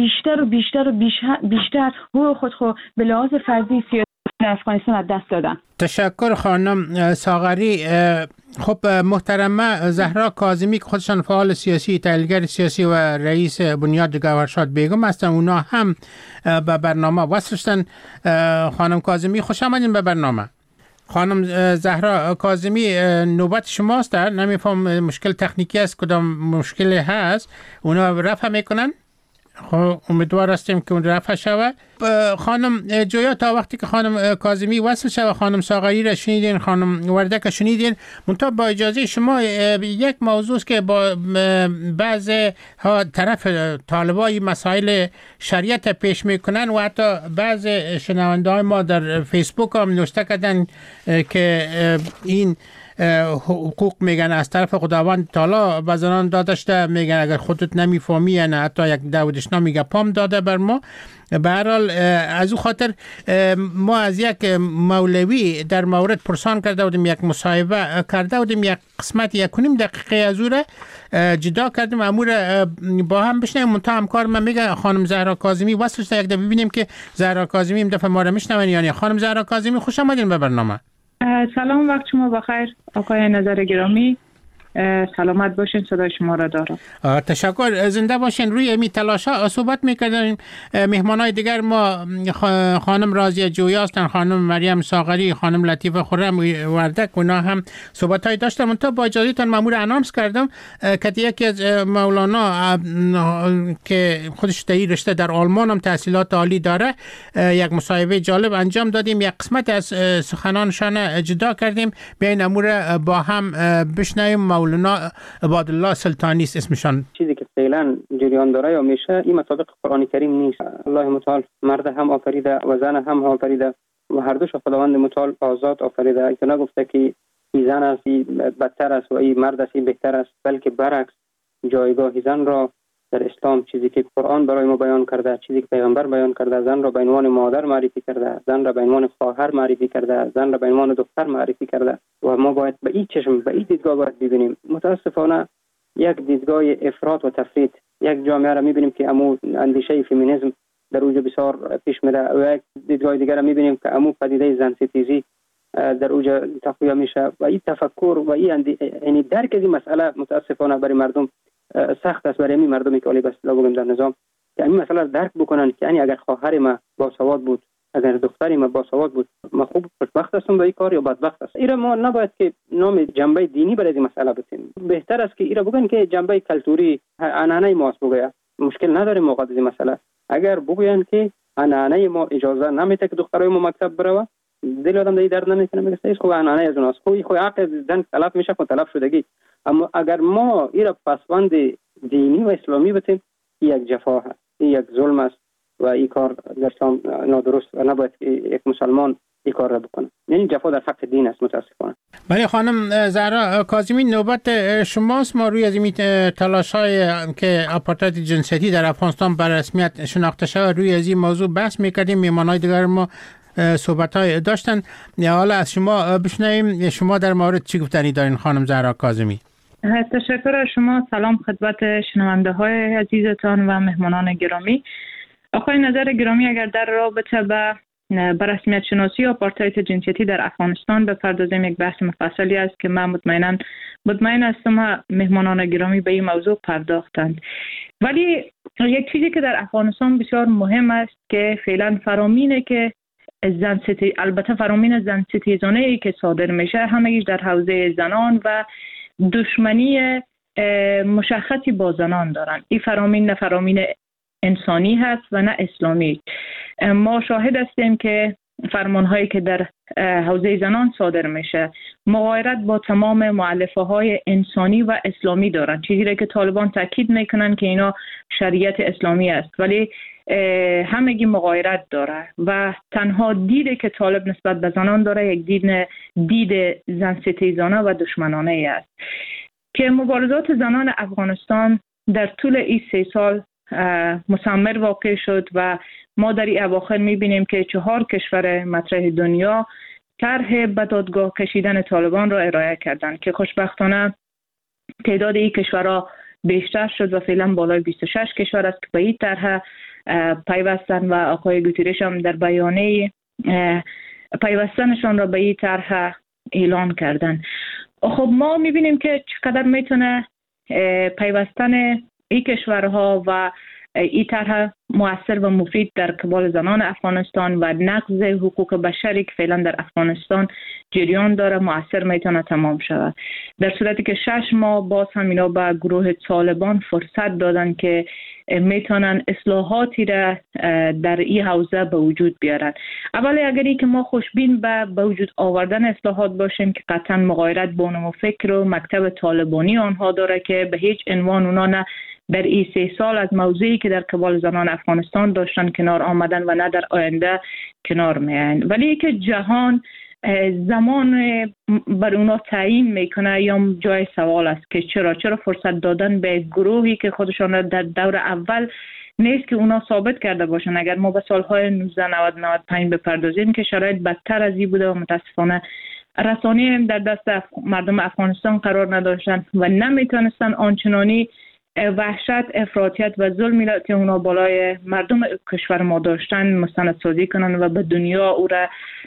[SPEAKER 8] بیشتر حقوق خود به لحاظ فردی سیاسی در افغانستان از دست دادن.
[SPEAKER 6] تشکر خانم ساغری. خب محترمه زهرا کاظمی که خودشان فعال سیاسی، تحلیلگر سیاسی و رئیس بنیاد گوهرشاد بیگم هستن، اونا هم به برنامه وصل شدن. خانم کاظمی خوش آمدین به برنامه. خانم زهرا کاظمی نوبت شماست. نمیفهم مشکل تکنیکی است، کدام مشکلی هست، اونا رفع میکنن. خب امیدوار هستیم که اون رفع شود. خانم جویا تا وقتی که خانم کاظمی وصل شود، خانم ساغری را شنیدین، خانم وردک شنیدین. منتها با اجازه شما یک موضوع است که با بعض ها طرف طالبای مسائل شریعت پیش میکنن و حتی بعض شنونده های ما در فیسبوک هم نوشته کردن که این حقوق میگن از طرف خداوند تعالی به زنان داده شده، میگن اگر خودت نمیفهمی یعنی حتی یک داودشنامی گپام داده بر ما. به هر حال از او خاطر ما از یک مولوی در مورد پرسان کرده بودیم، یک مصاحبه کرده بودیم، یک قسمت 1.5 دقیقه از او را جدا کردیم، امور با هم بشنیم. منتها همکار من میگه خانم زهرا کاظمی وصل شده، یک دفعه ببینیم که زهرا کاظمی این دفعه ما را میشنون یعنی. خانم زهرا کاظمی خوش آمدین به برنامه.
[SPEAKER 10] سلام، وقت شما بخیر آقای نظر گرامی. سلامت باشین، صدای شما را دارم.
[SPEAKER 6] تشکر، زنده باشین. روی می تلاشا صحبت میکردیم. مهمانای دیگر ما خانم راضیه جویا هستن، خانم مریم ساغری، خانم لطیفه خرم وردک، اونا هم صحبت های داشتن. من تا با اجازهتون مامور انانس کردم که یکی از مولانا که خودش در رشته در آلمان هم تحصیلات عالی داره، یک مصاحبه جالب انجام دادیم، یک قسمت از سخنانشان جدا کردیم، بیاین امور با هم بشنویم. مولانا عبادالله سلطانی است اسمشان.
[SPEAKER 11] چیزی که فعلا جریان داره یا میشه این مطابق قرآن کریم نیست. الله متعال مرد هم آفریده و زن هم آفریده و هر دوش خداوند متعال آزاد آفریده، که نگفته که این زن است بدتر است و این مرد است بهتر است، بلکه برعکس جایگاه زن را در اسلام، چیزی که قرآن برای ما بیان کرده، چیزی که پیغمبر بیان کرده، زن را به عنوان مادر معرفی کرده، زن را به عنوان خواهر معرفی کرده، زن را به عنوان دختر معرفی کرده و ما باید به این چشم، به این دیدگاه باید ببینیم. متاسفانه یک دیدگاه افراط و تفرید، یک جامعه را میبینیم که امو اندیشه فمینیسم در اوج بسیار پیش میره و یک دیدگاه دیگر را میبینیم که امو پدیده زن ستیزی در اوج تقویه میشه و این تفکر و این یعنی درک از این مسئله متاسفانه برای مردم سخت است، برای این مردمی که علی بسلا بگم در نظام که این مسئله درک بکنن که یعنی اگر خواهر ما باسواد بود، اگر دختری ما باسواد بود، ما خوب خوشبخت هستم با این کار یا بدبخت است. ایرا ما نباید که نام جنبه دینی برای این مسئله بتیم. بهتر است که ایرا بگن که جنبه کلتوری عنعنه ما است بگه. مشکل نداریم موقع این مسئله. اگر بگوین که عنعنه ما اجازه نمیده که دخترای ما مکتب بره، دل آدم دیگه درد نمیکنه، میگه ایش خوب عنعنه از اوناست، خو عقل زن تلف میشه، خو تلف شدگی. اما اگر ما ایرا پسوند دینی و اسلامی بتیم، یک جفا هست، یک ظلم است و این کار در اسلام نادرست و نباید یک مسلمان این کار را بکنه. یعنی جفا در حق دین است متاسفانه.
[SPEAKER 6] ولی خانم زهرا کاظمی، نوبت شماست. ما روی از این تلاش‌های که آپارتاید جنسیتی در افغانستان به رسمیت شناخته شود روی از این موضوع بحث می‌کردیم. میهمان‌های دیگر ما صحبت‌های داشتن. حالا از شما بشنویم شما در مورد چی گفتنی دارین خانم زهرا کاظمی؟
[SPEAKER 10] تشکر از شما. سلام خدمت شنونده‌های عزیزتان و مهمانان گرامی. آقای نظر گرامی، اگر در رابطه به رسمیت شناسی آپارتاید جنسیتی در افغانستان بپردازیم، یک بحث مفصلی است که من مطمئن هستم مهمانان گرامی به این موضوع پرداختند. ولی یک چیزی که در افغانستان بسیار مهم است که فعلا فرامینه که البته فرامین زن ستیزانه‌ای که صادر میشه همگیش در حوزه زنان و دشمنی مشخصی با زنان دارن. این فرامین نه فرامین انسانی هست و نه اسلامی. ما شاهد هستیم که فرمانهایی که در حوزه زنان صادر میشه مغایرت با تمام مؤلفه های انسانی و اسلامی دارن، چیزی را که طالبان تاکید میکنن که اینا شریعت اسلامی است، ولی همگی مغایرت داره و تنها دیدی که طالب نسبت به زنان داره یک دید زن ستیزانه و دشمنانه است که مبارزات زنان افغانستان در طول این 3 سال مثمر واقع شد و ما در این اواخر میبینیم که 4 کشور مطرح دنیا طرح به دادگاه کشیدن طالبان را ارائه کردند که خوشبختانه تعداد این کشورها بیشتر شد و فعلا بالای 26 کشور است که به این طرح پیوستن و آقای گوتیرش هم در بیانیه پیوستنشان را به این طرح اعلان کردن. خب ما میبینیم که چقدر میتونه پیوستن این کشورها و این طرح مؤثر و مفید در قبال زنان افغانستان و نقض حقوق بشری که فعلا در افغانستان جریان داره مؤثر میتونه تمام شود. در صورتی که 6 ماه باز هم اینا به گروه طالبان فرصت دادن که میتونن اصلاحاتی را در این حوزه به وجود بیارن. اولی اگری که ما خوشبین به وجود آوردن اصلاحات باشیم که قطعا مغایرت با نمو فکر و مکتب طالبانی آنها داره که به هیچ عنوان اونا نه در این 3 سال از موضوعی که در قبال زنان افغانستان داشتن کنار آمدن و نه در آینده کنار میاین، ولی که جهان زمان بر اونا تعیین میکنه یا جای سوال است که چرا فرصت دادن به گروهی که خودشان در دور اول نیست که اونا ثابت کرده باشن. اگر ما به سالهای 1995 بپردازیم که شرایط بدتر از این بوده و متاسفانه رسانه در دست مردم افغانستان قرار نداشتن و نمیتونستن آنچنانی وحشت، افراطیت و ظلمی که اونا بالای مردم کشور ما داشتن مستندسازی کنن و به دنیا او را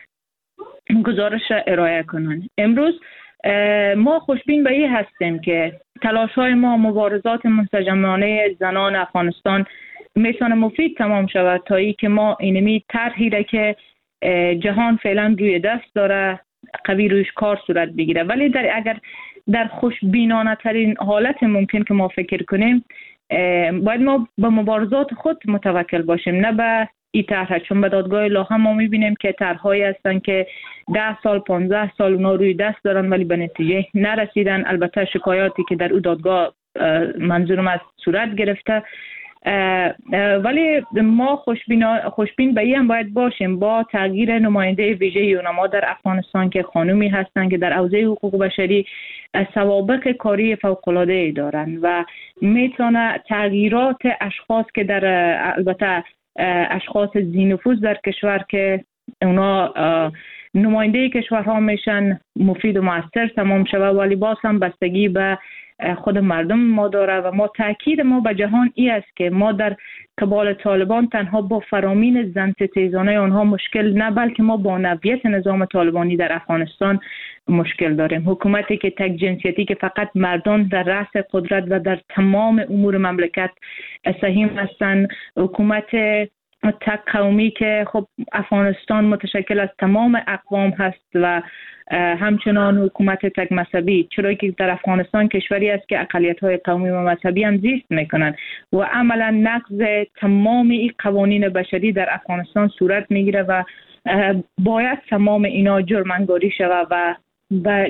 [SPEAKER 10] گزارش ارائه کنن. امروز ما خوشبین به این هستیم که تلاش‌های ما مبارزات منسجمانه زنان افغانستان میتونه مفید تمام شود تا ای که ما اینمی طرحی را که جهان فعلا روی دست داره قوی رویش کار صورت بگیره. ولی اگر در خوشبینانه ترین حالت ممکن که ما فکر کنیم باید ما به مبارزات خود متوکل باشیم نه به این طرح، چون به دادگاه لاهم ما میبینیم که طرح‌هایی هستن که 10 سال 15 سال اونا روی دست دارن ولی به نتیجه نرسیدن. البته شکایاتی که در او دادگاه منظورم از صورت گرفته، ولی ما خوشبین به این باید باشیم با تغییر نماینده ویژه یونما در افغانستان که خانومی هستند که در حوزه حقوق بشری سوابق کاری فوق‌العاده‌ای دارن و میتونه تغییرات اشخاص که در البته اشخاص ذی نفوذ در کشور که اونا نماینده کشورها میشن مفید و مؤثر تمام شود، ولی باز هم بستگی به خود مردم ما داره و ما تاکید ما به جهان ای است که ما در قبال طالبان تنها با فرامین زن ستیزانه آنها مشکل نه، بلکه ما با نوعیت نظام طالبانی در افغانستان مشکل داریم. حکومتی که تک جنسیتی که فقط مردان در رأس قدرت و در تمام امور مملکت سهیم هستند، حکومت تک قومی که خب افغانستان متشکل از تمام اقوام هست و همچنان حکومت تک مذهبی، چرا که در افغانستان کشوری است که اقلیت‌های قومی و مذهبی هم زیست میکنن و عملا نقض تمام این قوانین بشری در افغانستان صورت میگیره و باید تمام اینا جرم‌انگاری شود و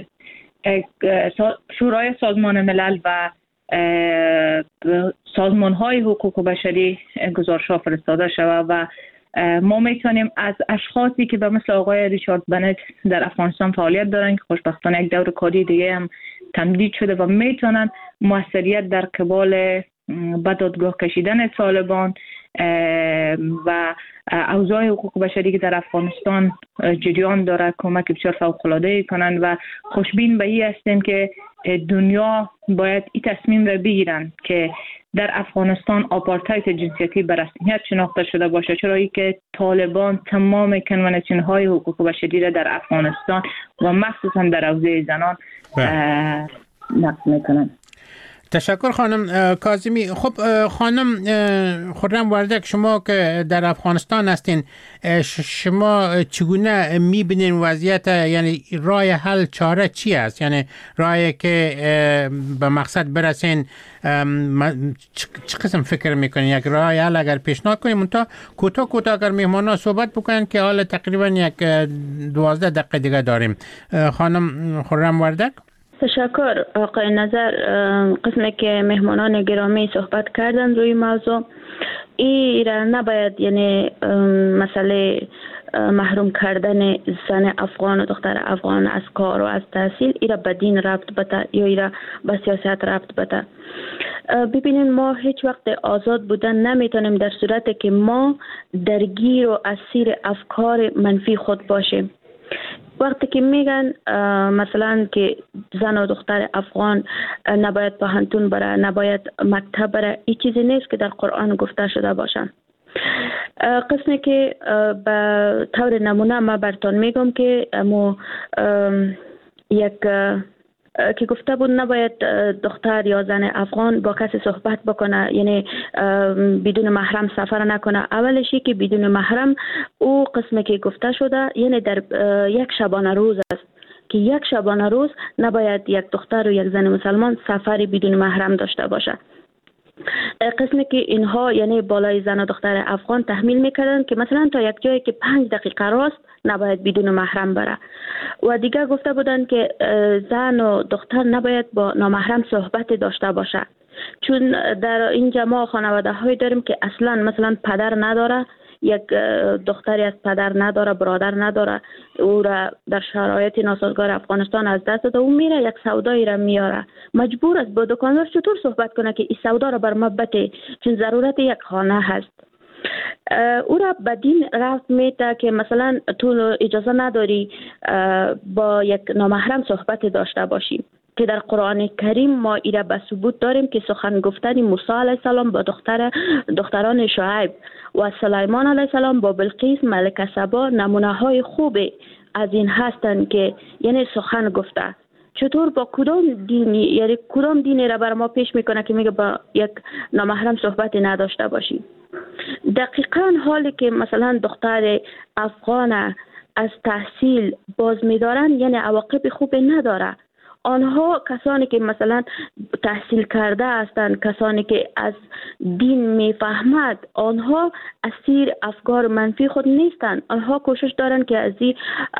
[SPEAKER 10] شورای سازمان ملل و سازمان‌های حقوق بشری گزارش‌ها فرستاده شود و ما میتونیم از اشخاصی که به مثل آقای ریچارد بنت در افغانستان فعالیت دارن که خوشبختانه یک دور کاری دیگه هم تمدید شده و میتونن موثریت در قبال به دادگاه کشیدن طالبان و اوضاع حقوق بشری که در افغانستان جریان داره کمک بسیار فوق‌العاده کنن و خوشبین به این هستیم که دنیا باید این تصمیم را بگیرن که در افغانستان آپارتاید جنسیتی به رسمیت شناخته شده باشه، چرا که طالبان تمام کنوانسیون‌های حقوق بشری را در افغانستان و مخصوصا در حوزه زنان نقض میکنن.
[SPEAKER 6] تشکر خانم کاظمی. خب خانم خرم وردک، شما که در افغانستان هستین، شما چگونه میبینین وضعیت؟ یعنی راه حل چاره چی است؟ یعنی راهی که به مقصد برسین چه قسم فکر میکنین؟ یک راه حل اگر پیشنهاد کنیم منتها کوتاه اگر مهمانا صحبت بکنن که حالا تقریبا یک 12 دقیقه دیگه داریم. خانم خرم وردک.
[SPEAKER 9] تشکر آقای نظر. قسمی که مهمانان گرامی صحبت کردن روی موضوع ای را نباید، یعنی مسئله محروم کردن زن افغان و دختر افغان از کار و از تحصیل ای را به دین ربط بده یا ای را به سیاست ربط بده. ببینین ما هیچ وقت آزاد بودن نمیتونیم در صورتی که ما درگیر و اسیر افکار منفی خود باشیم. وقتی که میگن مثلا که زن و دختر افغان نباید پوهنتون بره، نباید مکتب بره، این چیزی نیست که در قرآن گفته شده باشن. قسمی که به طور نمونه ما براتون میگم که یک که گفته بود نباید دختر یا زن افغان با کسی صحبت بکنه، یعنی بدون محرم سفر نکنه. اولشی که بدون محرم او قسمی که گفته شده یعنی در یک شبانه روز است که یک شبانه روز نباید یک دختر و یک زن مسلمان سفری بدون محرم داشته باشه. قسمی که اینها یعنی بالای زن و دختر افغان تحمیل میکردن که مثلا تا یک جایی که 5 دقیقه راست نباید بدون محرم بره. و دیگه گفته بودن که زن و دختر نباید با نامحرم صحبت داشته باشه، چون در اینجا ما خانواده های داریم که اصلا مثلا پدر نداره، یک دختری از پدر نداره، برادر نداره، او را در شرایط ناسازگار افغانستان از دست داده، او میره یک سودایی را میاره، مجبور است با دکاندار چطور صحبت کنه که این سودا را بر ما بده چون ضرورت یک خانه هست. او را به دین رفت میده که مثلا تو اجازه نداری با یک نامحرم صحبت داشته باشی، که در قرآن کریم ما ایره به ثبوت داریم که سخن گفتن موسی علیه السلام با دختران شعیب و سلیمان علیه السلام با بلقیس ملکه سبا نمونه های خوبی از این هستند که یعنی سخن گفته. چطور با کدام دینی، یعنی کدام دینی را بر ما پیش میکنه که میگه با یک نامحرم صحبت نداشته باشی؟ دقیقاً حالی که مثلا دختر افغان از تحصیل باز میدارن یعنی عواقب خوبی نداره. آنها کسانی که مثلا تحصیل کرده هستند، کسانی که از دین میفهمد، آنها اسیر افکار منفی خود نیستند. آنها کوشش دارن که از این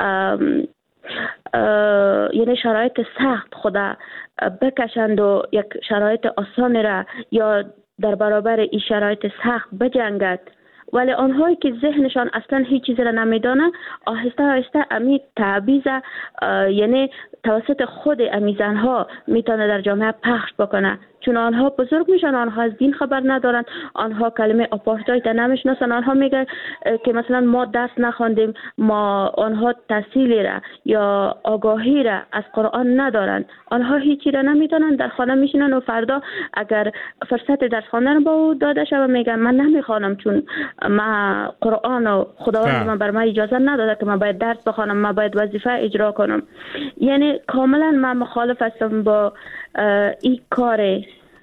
[SPEAKER 9] یعنی شرایط سخت خدا بکشند و یک شرایط آسان را یا در برابر این شرایط سخت بجنگد. ولی آنهایی که ذهنشان اصلا هیچ چیزی را نمیدانه آهسته آهسته امی تعبیز یعنی توسط خود امی زنها میتونه در جامعه پخش بکنه، چون آنها بزرگ میشن، آنها از دین خبر ندارن، آنها کلمه آپارتاید نمیشناسن، آنها میگن که مثلا ما درس نخواندیم، ما آنها تحصیلی را یا آگاهی را از قرآن ندارن، آنها هیچی را نمیدانن، در خانه میشینن و فردا اگر فرصت درس خواندن با او داده شود میگن من نمیخوانم چون ما قرآن و خداوند من بر من اجازه نداده که من باید درس بخوانم، من باید وظیفه اجرا کنم. یعنی کاملا من مخالف هستم با این کار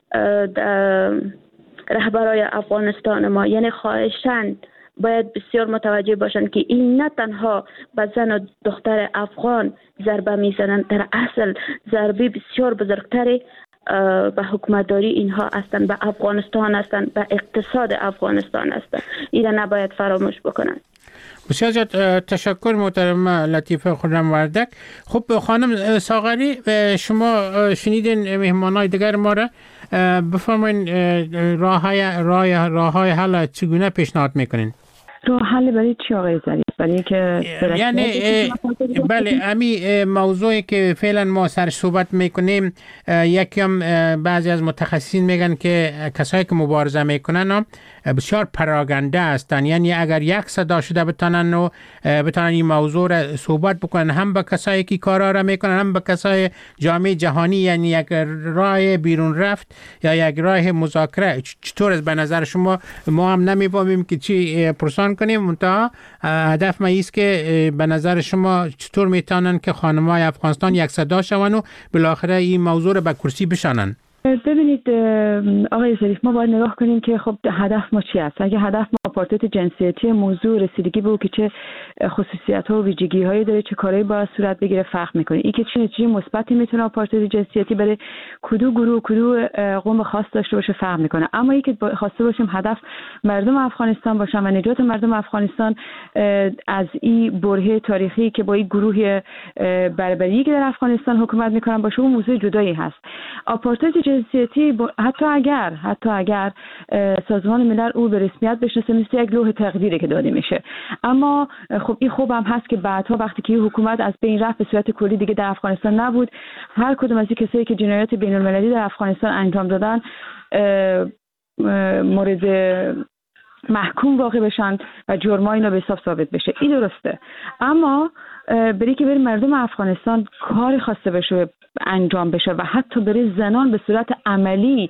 [SPEAKER 9] رهبرای افغانستان ما. یعنی خواهشاً باید بسیار متوجه باشند که این نه تنها به زن و دختر افغان ضربه میزنند، در اصل ضربه بسیار بزرگتری به حکومتداری اینها هستند، به افغانستان هستند، به اقتصاد افغانستان هستند. این را نباید فراموش بکنند.
[SPEAKER 6] بسیار زیاد تشکر محترم لطیفه خرم وردک. خب خانم ساغری، شما شنیدین مهمانای دیگر ما را، بفرمایید راه های حل چگونه پیشنهاد میکنین؟
[SPEAKER 8] راه حل برای چی آقای ظریف؟ برای اینکه
[SPEAKER 6] یعنی بله امی موضوعی که فعلا ما سرش صحبت میکنیم، یکم بعضی از متخصصین میگن که کسایی که مبارزه میکنن بسیار پراگنده هستن، یعنی اگر یک صدا شده بتونن این موضوع را صحبت بکنن هم با کسایی که کارا را میکنن هم با کسای جامعه جهانی، یعنی یک راه بیرون رفت یا یک راه مذاکره. چطور است به نظر شما؟ ما هم نمیفهمیم که چی پرسان کنیم، منتها هدف ما است که به نظر شما چطور میتونن که خانم‌های افغانستان یک صدا شون و بالاخره این موضوع را به کرسی بشانن؟
[SPEAKER 8] ببینید آقای ظریف، ما باید نگاه کنیم که خب هدف ما چی است. اگه هدف ما آپارتاید جنسیتی موضوع رسیدگی به او که چه خصوصیت‌ها و ویژگی‌هایی داره، چه کارهایی باید صورت بگیره فرق می‌کنه. این که چه نتیجه مثبتی میتونه آپارتاید جنسیتی برای کدوم گروه کدوم قوم خاص داشته باشه فرق می‌کنه. اما اینکه خواسته باشیم هدف مردم افغانستان باشن و نجات مردم افغانستان از این برهه تاریخی که با این گروه بربری که در افغانستان حکومت می‌کنن باشه، اون موضوع جدایی هست. آپارتاید جنسیتی حتی اگر سازمان ملل او به رسمیت بشناسه مثل یک لوح تقدیری که داده میشه، اما خب این خوب هم هست که بعدها وقتی که حکومت از بین رفت به صورت کلی دیگه در افغانستان نبود، هر کدوم از این کسایی که جنایات بین المللی در افغانستان انجام دادن مورد محکوم واقع بشن و جرمای اینا به حساب ثابت بشه. این درسته، اما بری که بری مردم افغانستان کاری خواسته بشه انجام بشه و حتی برای زنان به صورت عملی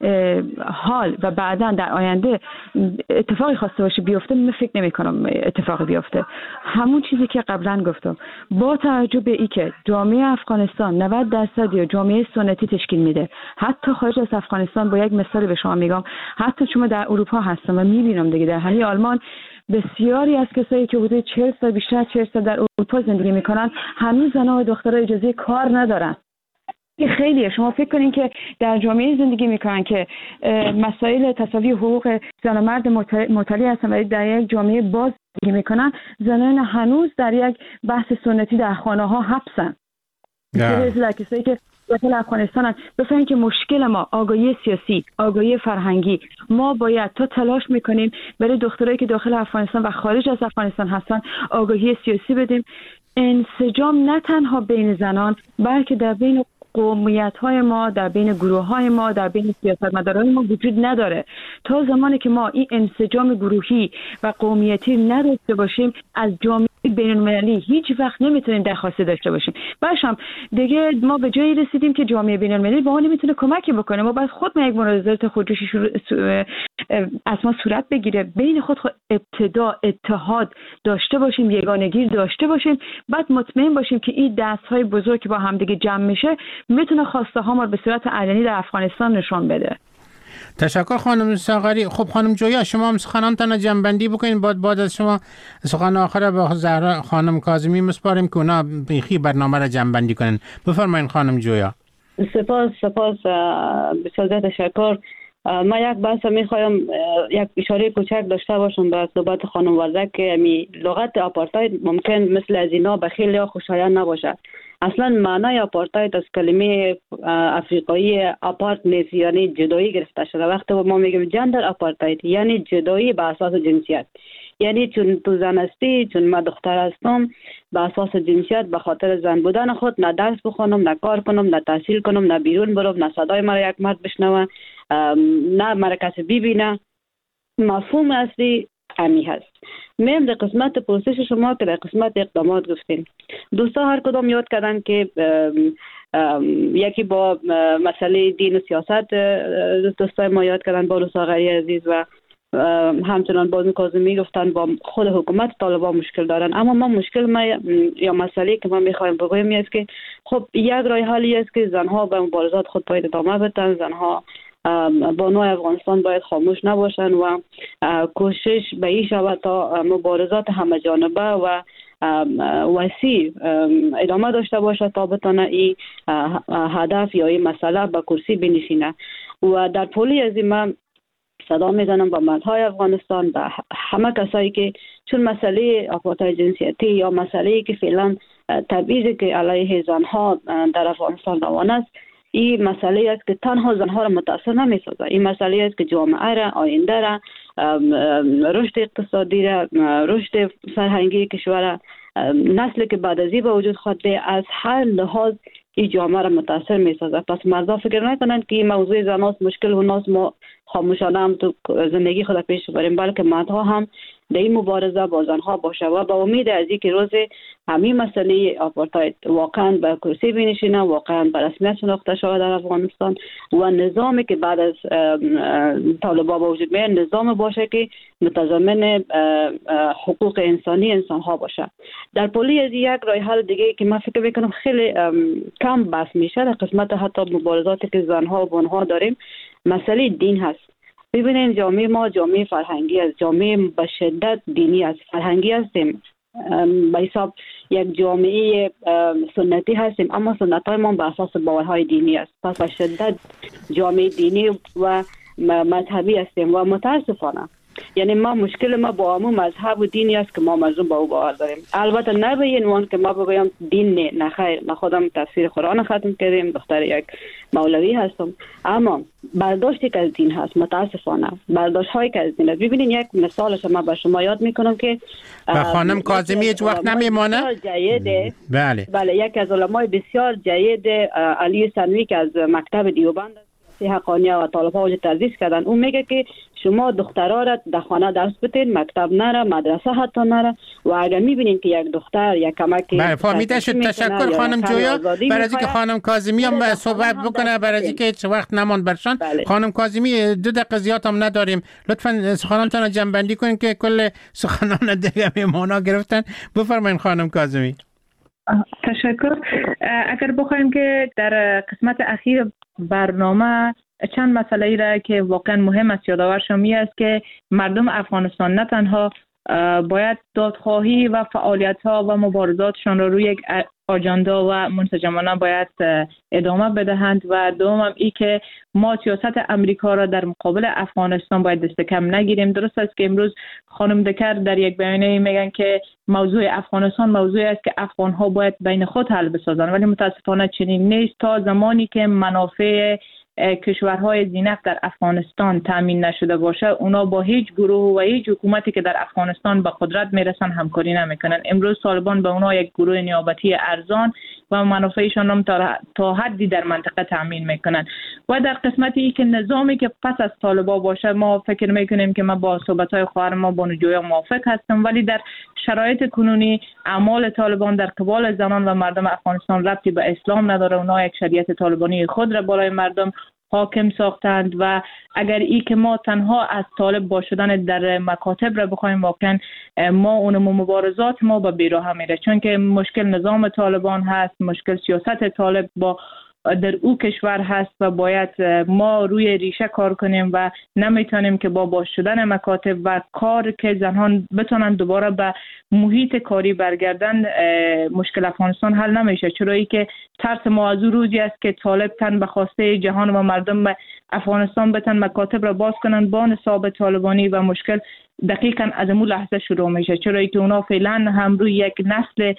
[SPEAKER 8] حال و بعداً در آینده اتفاقی خواسته باشه بیفته، من فکر نمی کنم اتفاقی بیفته. همون چیزی که قبلا گفتم، با توجه به ای که جامعه افغانستان 90% یا جامعه سنتی تشکیل میده، حتی خارج از افغانستان، با یک مثال به شما میگم، حتی چون در اروپا هستم و میبینم دیگه در همین آلمان بسیاری از کسایی که بوده 40 سال بیشتر از 40 سال در اروپا زندگی میکنن هنوز زنها و دخترها اجازه کار ندارن. خیلیه. شما فکر کنین که در جامعه زندگی میکنن که مسائل تساوی حقوق زن و مرد مطلع هستن و در یک جامعه باز زندگی میکنن، زنان هنوز در یک بحث سنتی در خانه ها حبسن. در کسایی که داخل افغانستان بفهمین که مشکل ما آگاهی سیاسی، آگاهی فرهنگی. ما باید تا تلاش میکنیم برای دخترایی که داخل افغانستان و خارج از افغانستان هستن آگاهی سیاسی بدیم. انسجام نه تنها بین زنان بلکه در بین قومیت‌های ما، در بین گروه‌های ما، در بین سیاستمداران ما وجود نداره. تا زمانی که ما این انسجام گروهی و قومیتی نداشته باشیم، از جامعه بین‌المللی هیچ وقت نمیتونیم درخواست داشته باشیم. باشم دیگه ما به جایی رسیدیم که جامعه بین‌المللی با ما نمیتونه کمکی بکنه. ما باید خود یک مناظرات خودجوشی از ما صورت بگیره، بین خود اتحاد داشته باشیم، یگانگی داشته باشیم، بعد مطمئن باشیم که این دست‌های بزرگ با هم دیگه جمع میشه میتونه خواسته ها ما به صورت علنی در افغانستان نشان بده.
[SPEAKER 6] تشکر خانم ساغری. خب خانم جویا، شما هم سخنانتان جنبندی بکنین، بعد از شما سخن آخر به زهرا خانم کاظمی مسپاریم که اونا بیخی برنامه را جنبندی کنن. بفرمایین خانم جویا.
[SPEAKER 7] سپاس بسیار تشکر. ما یک بحث میخوایم یک اشاره کوچک داشته باشم به صحبت خانم وزک که لغت آپارتاید ممکن مثل از اینا به خیلی خوشایند نباشه. اصلا معنای آپارتاید از کلمه افریقایی آپارت نیست، یعنی جدایی گرفته شده. وقتی ما میگیم جندر آپارتاید یعنی جدایی به اساس جنسیت، یعنی چون تو زن هستی، چون من دختر هستم، به اساس جنسیت به خاطر زن بودن خود نه درس بخونم، نه کار کنم، نه تحصیل کنم، نه بیرون برم، نه صدای مرا یک مرد بشنوه، نه مرا کسی ببینه. مفهوم اصلی امی هست. میم در قسمت پرسش شما که در قسمت اقدامات گفتین، دوستا هر کدام یاد کردن که یکی با مسئله دین و سیاست دوستای ما یاد کردن، با ساغری عزیز، و همچنان بازم کاظمی گفتن با خود حکومت طالبان مشکل دارن. اما ما مشکل ما یا مسئله که ما میخوایم بگویم است که خب یک راه حلی است که زنها به مبارزات خود باید ادامه بدن، زنها بانوی افغانستان باید خاموش نباشن و کوشش به این شود تا مبارزات همه جانبه و وسیع ادامه داشته باشه تا بتونه این هدف یا این مسئله به کرسی بنشینه. و در پولی از این من صدا میزنم با مردهای افغانستان، به همه کسایی که چون مسئله آپارتاید جنسیتی یا مسئله که فعلا تبعیضی که علیه زنها در افغانستان روان است، این مسئله است که تنها زنها را متاثر نمی‌سازد. این مسئله است که جامعه را، آینده را، رشد اقتصادی را، رشد فرهنگی کشور، نسلی که بعد از این به وجود خواهد از هر لحاظ این جامعه را متاثر می‌سازد. پس مردم فکر نکنند که این موضوع زناست مشکل و ناس ما خاموشانه هم تو زندگی خود پیش بریم، بلکه مردها هم در این مبارزه با زنها باشه و با امید از اینکه روز همین مسئله آپارتاید واقعا به کرسی بنشینه، واقعا به رسمیت شناخته شود در افغانستان و نظامی که بعد از طالبان با وجود میاد نظام باشه که متضمن حقوق انسانی انسانها باشه. در پلی از یک راه حل دیگه که من فکر میکنم خیلی کم بحث میشه در قسمت حتی مبارزاتی که زنها و بانها داریم، مسئله دین هست. ببینید جامعه ما جامعه فرهنگی است، جامعه به شدت دینی است، فرهنگی هستیم، به حساب یک جامعه سنتی هستیم، اما سنت‌های ما به اساس باورهای دینی است. پس به شدت جامعه دینی و مذهبی هستیم و متاسفانه یعنی ما مشکل ما با همون مذهب و دینی است که ما مظلوم با او باور داریم. البته نه به این عنوان که ما بگویم دین نه خیر، من خودم تفسیر قرآن ختم کردم، دختر یک مولوی هستم، اما برداشتی که از دین هست متاسفانه برداشت هایی که از دین هست. ببینید یک مثالش من به شما یاد میکنم که
[SPEAKER 6] خانم کاظمی هیچ وقت نمیمانه. بله یکی از علمای بسیار جید علی سنوی که از مکتب دیوبند حقانیه و طالب‌ها وجود تدریس کردن، اون میگه که شما دخترها را در خانه درس بدین، مکتب نره، مدرسه حتی نره و اگر میبینین که یک دختر یک کمکی بله فهمیده شد. تشکر خانم جویا برای اینکه خانم کاظمی هم صحبت بکنه، برای اینکه هیچ وقت نماند برشان. خانم کاظمی 2 دقیقه زیاد هم نداریم، لطفاً سخنانتان جنبندی کنین که کل سخنان دیگه میمونا گرفتن. بفرمایید خانم کاظمی.
[SPEAKER 10] تشکر. اگر بخوایم که در قسمت اخیر برنامه چند مسئله را که واقعا مهم است یادآور شم است که مردم افغانستان نه تنها باید دادخواهی و فعالیت‌ها و مبارزاتشان را روی یک آجندا و منسجمانه باید ادامه بدهند و دوم ای که ما سیاست امریکا را در مقابل افغانستان باید دست کم نگیریم. درست است که امروز خانم دکر در یک بیانیه میگن که موضوع افغانستان موضوعی است که افغان‌ها باید بین خود حل بسازند، ولی متاسفانه چنین نیست. تا زمانی که منافع کشورهای زینف در افغانستان تامین نشده باشه، اونا با هیچ گروه و هیچ حکومتی که در افغانستان به قدرت میرسن همکاری نمیکنن. امروز طالبان به اونا یک گروه نیابتی ارزان و منافعشان هم تا حدی در منطقه تامین میکنن. و در قسمتی که نظامی که پس از طالبان باشه، ما فکر میکنیم که ما با صحبت‌های خواهر ما بانو جویا موافق هستم، ولی در شرایط کنونی اعمال طالبان در قبال زنان و مردم افغانستان ربطی به اسلام نداره. اونا یک شریعت طالبانی خود را بالای مردم حاکم ساختند و اگر ای که ما تنها از طالب با شدن در مکاتب را بخوایم، واقعا ما اون مبارزات ما به بیراه میره، چون که مشکل نظام طالبان هست، مشکل سیاست طالب با در او کشور هست و باید ما روی ریشه کار کنیم و نمیتونیم که با شدن مکاتب و کار که زنان بتونن دوباره به محیط کاری برگردن مشکل افغانستان حل نمیشه. چرایی که ترس ما از روزی است که طالب تن به خواسته جهان و مردم به افغانستان بتن مکاتب را باز کنن با نصاب طالبانی و مشکل دقیقاً از اون لحظه شروع میشه، چرایی که اونا فعلا هم روی یک نسل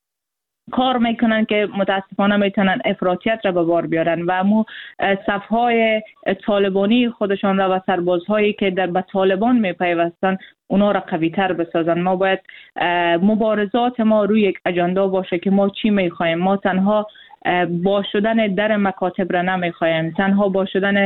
[SPEAKER 10] کار میکنن که متاسفانه میتونن افراطیت را به بار بیارن و امو صفهای طالبانی خودشان را و سربازهایی که در به طالبان میپیوستن اونا را قوی تر بسازن. ما باید مبارزات ما روی یک اجندا باشه که ما چی میخوایم. ما تنها با شدن در مکاتب را نمیخوایم، تنها با شدن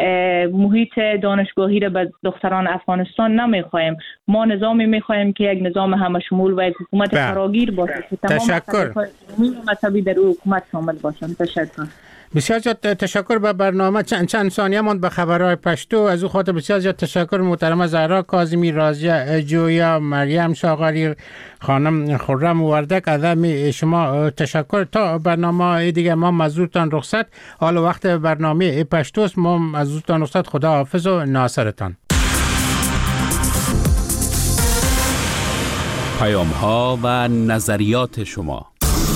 [SPEAKER 10] محیط دانشگاهی را به دختران افغانستان نمیخوایم. ما نظامی میخوایم که یک نظام همشمول و یک حکومت فراگیر باشه که تمام مذهبی در او حکومت شامل باشن. تشکر.
[SPEAKER 6] بسیار زیاد تشکر. به برنامه چند ثانیه ماند به خبرهای پشتو. از او خاطر بسیار زیاد تشکر محترمه زهرا کاظمی، راضیه جویا، مریم شاغری، خانم خرم وردک. از شما تشکر. تا برنامه دیگه ما مزورتان رخصت. حالا وقت برنامه پشتوست. ما مزورتان رخصت. خدا حافظ و ناصرتان.
[SPEAKER 2] پیام ها و نظریات شما.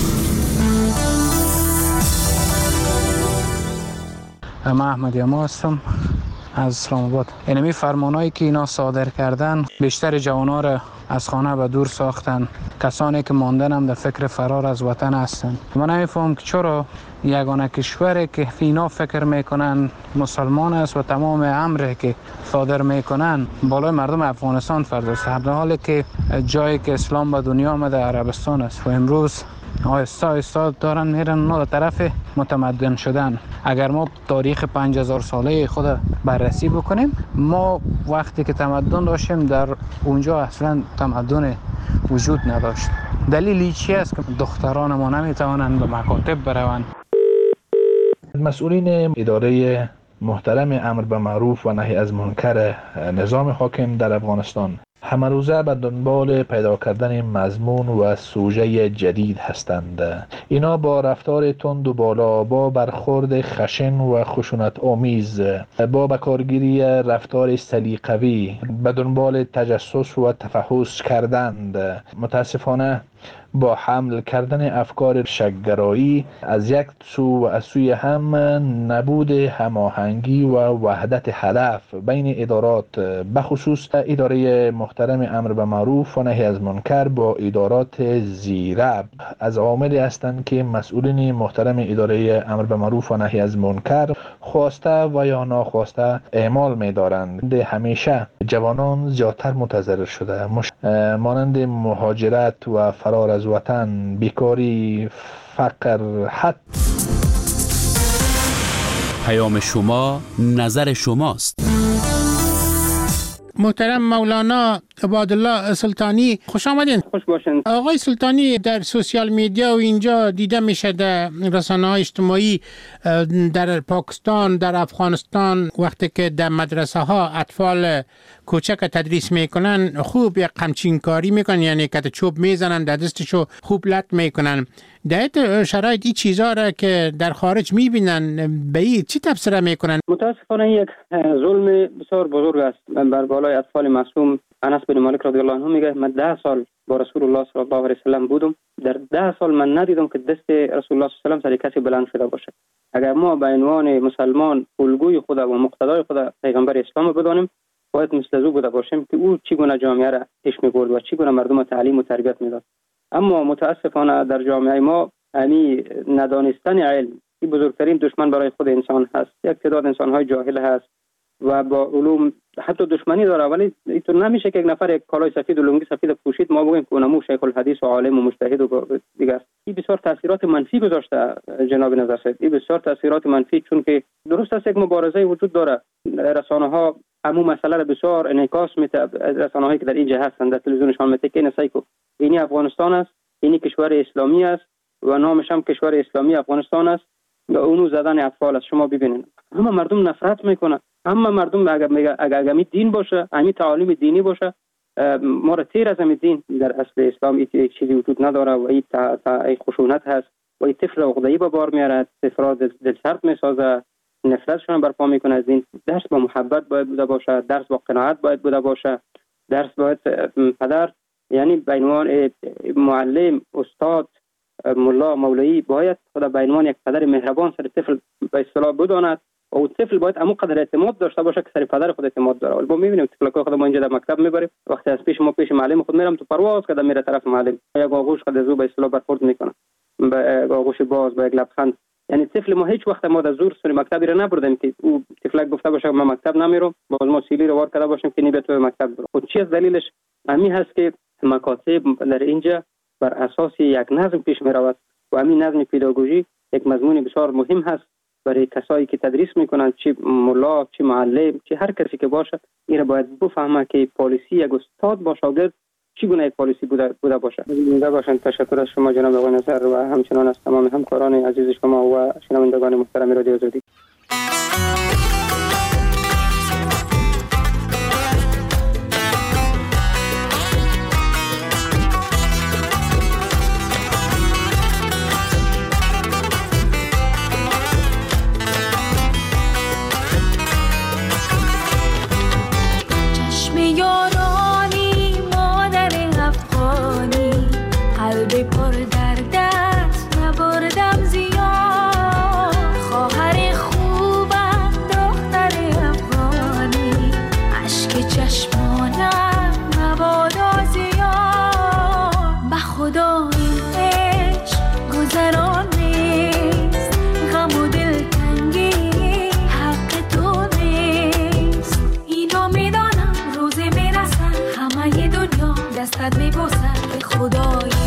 [SPEAKER 12] من احمد یما هستم از اسلام آباد. اینمی فرمانایی که اینا صادر کردن بیشتر جوانان را از خانه به دور ساختن. کسانی که ماندن هم در فکر فرار از وطن هستند. من نمیفهم که چرا یگانه کشوری که اینا فکر میکنن مسلمان است و تمام امری که صادر میکنن بالای مردم افغانستان فرداست، در حالی که جایی که اسلام به دنیا آمده عربستان است و امروز آهسته آهسته دارن میرن در طرف متمدن شدن. اگر ما تاریخ 5000 ساله خود بررسی بکنیم، ما وقتی که تمدن داشتیم در اونجا اصلا تمدن وجود نداشت. دلیلی چی است که دختران ما نمیتوانند به مکاتب بروند؟
[SPEAKER 13] مسئولین اداره محترم امر به معروف و نهی از منکر نظام حاکم در افغانستان همه روزه به دنبال پیدا کردن مضمون و سوژه جدید هستند. اینا با رفتار تند و بالا، با برخورد خشن و خشونت آمیز، با بکارگیری رفتار سلیقه‌ای به دنبال تجسس و تفحص کردند. متاسفانه با حمل کردن افکار شک‌گرایی از یک سو و از سوی هم نبود هماهنگی و وحدت هدف بین ادارات، بخصوص اداره محترم امر به معروف و نهی از منکر با ادارات زیرب، از عواملی هستند که مسئولین محترم اداره امر به معروف و نهی از منکر خواسته و یا ناخواسته اعمال می‌دارند. همیشه جوانان زیادتر متضرر شده، مانند مهاجرت و فرار از وطن، بیکاری، فقر، حد.
[SPEAKER 2] پیام شما نظر شماست.
[SPEAKER 6] محترم مولانا عبادالله سلطانی، خوش آمدین.
[SPEAKER 11] خوش باشین.
[SPEAKER 6] آقای سلطانی، در سوشیال میدیا و اینجا دیده میشه در رسانه‌های اجتماعی در پاکستان، در افغانستان، وقتی که در مدرسه ها اطفال کوچک تدریس میکنن خوب یک قمچین کاری میکنن، یعنی که چوب میزنن در دستشو خوب لط میکنن. در شرایط این چیزا را که در خارج میبینن به این چی تفسیر میکنن؟
[SPEAKER 11] متاسفانه یک ظلم بسیار بزرگ است بر بالای اطفال معصوم. انس بن مالک رضی الله عنه میگه من 10 سال با رسول الله صلی الله علیه و سلم بودم، در 10 سال من ندیدم که دست رسول الله صلی الله علیه و سلم سر کسی بلند شده باشه. اگر ما به عنوان مسلمان الگوی خدا و مقتدای خدا پیغمبر اسلام بدانیم، باید مثل او بوده باشیم که او چگونه جامعه را پیش می‌برد و چگونه مردم را تعلیم و تربیت میداد. اما متاسفانه در جامعه ما همین ندانستن علم این بزرگترین دشمن برای خود انسان هست. یک تعداد انسان‌های جاهل هست و با علوم حتی دشمنی داره، ولی اینطور نمیشه که یک نفر یک کالای سفید و لنگی سفید پوشید ما بگیم که اونمو شیخ الحدیث و عالم و مجتهد و دیگه است. این بسیار تاثیرات منفی گذاشته جناب نظر صاحب. این بسیار تاثیرات منفی، چون که درست است یک مبارزه وجود داره. رسانه‌ها همون مسئله را بسیار انعکاس میده. رسانه‌هایی که در اینجا هستند در تلویزیونشان میگه که نسایکو اینی افغانستان است، اینی کشور اسلامی است و نامش هم کشور اسلامی افغانستان است و اونو زدن اطفال است. شما ببینید اما مردم نفرت میکنن. اما مردم اگر می دین باشه، همین تعالیم دینی باشه، ما را تیر از همین دین در اصل اسلام این چیزی وجود نداره و این خشونت هست و این طفل عقده‌ای به بار میاره، طفل را دلسرد میسازه، نفرتشون برپا میکنه از دین. درس با محبت باید بوده باشه، درس با قناعت باید بوده باشه، درس باید پدر یعنی به عنوان معلم، استاد، ملا، مولوی باید خدا به عنوان یک پدر مهربان سر طفل به اصطلاح بداند و اون طفل باید همون قدر اعتماد داشته باشه که سر پدر خود اعتماد داره. ولی ما میبینیم طفلای خود ما اینجا در مکتب میبریم، وقتی از پیش معلم خود میرم تو پرواز کردم میره طرف معلم، یا آغوش خود زو به اصطلاح برخورد میکنه، به آغوش باز، با یک لبخند. یعنی طفل ما هیچ وقت ما در زور سر مکتبی را نبردیم که او طفلک گفته باشه من مکتب نمیرم، باز ما سیلی رو وار کرده باشیم که نیبه تو مکتب برو. خود چی از دلیلش همین هست که مکاتب در اینجا بر اساس یک نظم پیش میرود و همین نظم پداگوژی یک مضمون بسیار مهم هست برای کسایی که تدریس میکنن، چه ملا، چه معلم، چه هر کسی که باشه. این را باید بفهمه که پالیسی یک استاد با شاگرد چگونه یک پالیسی بوده باشه. زنده باشن. تشکر از شما جناب آقای نظر و همچنان از تمام همکاران عزیز شما و شنوندگان محترم رادیو آزادی.
[SPEAKER 14] پر در دست نبردم زیاد، خواهر خوب خدا این عشق گذران نیست، غم و دلتنگی حق تو نیست. اینو میدانم روزی میرسن همه دنیا دستت میبوسن به خدای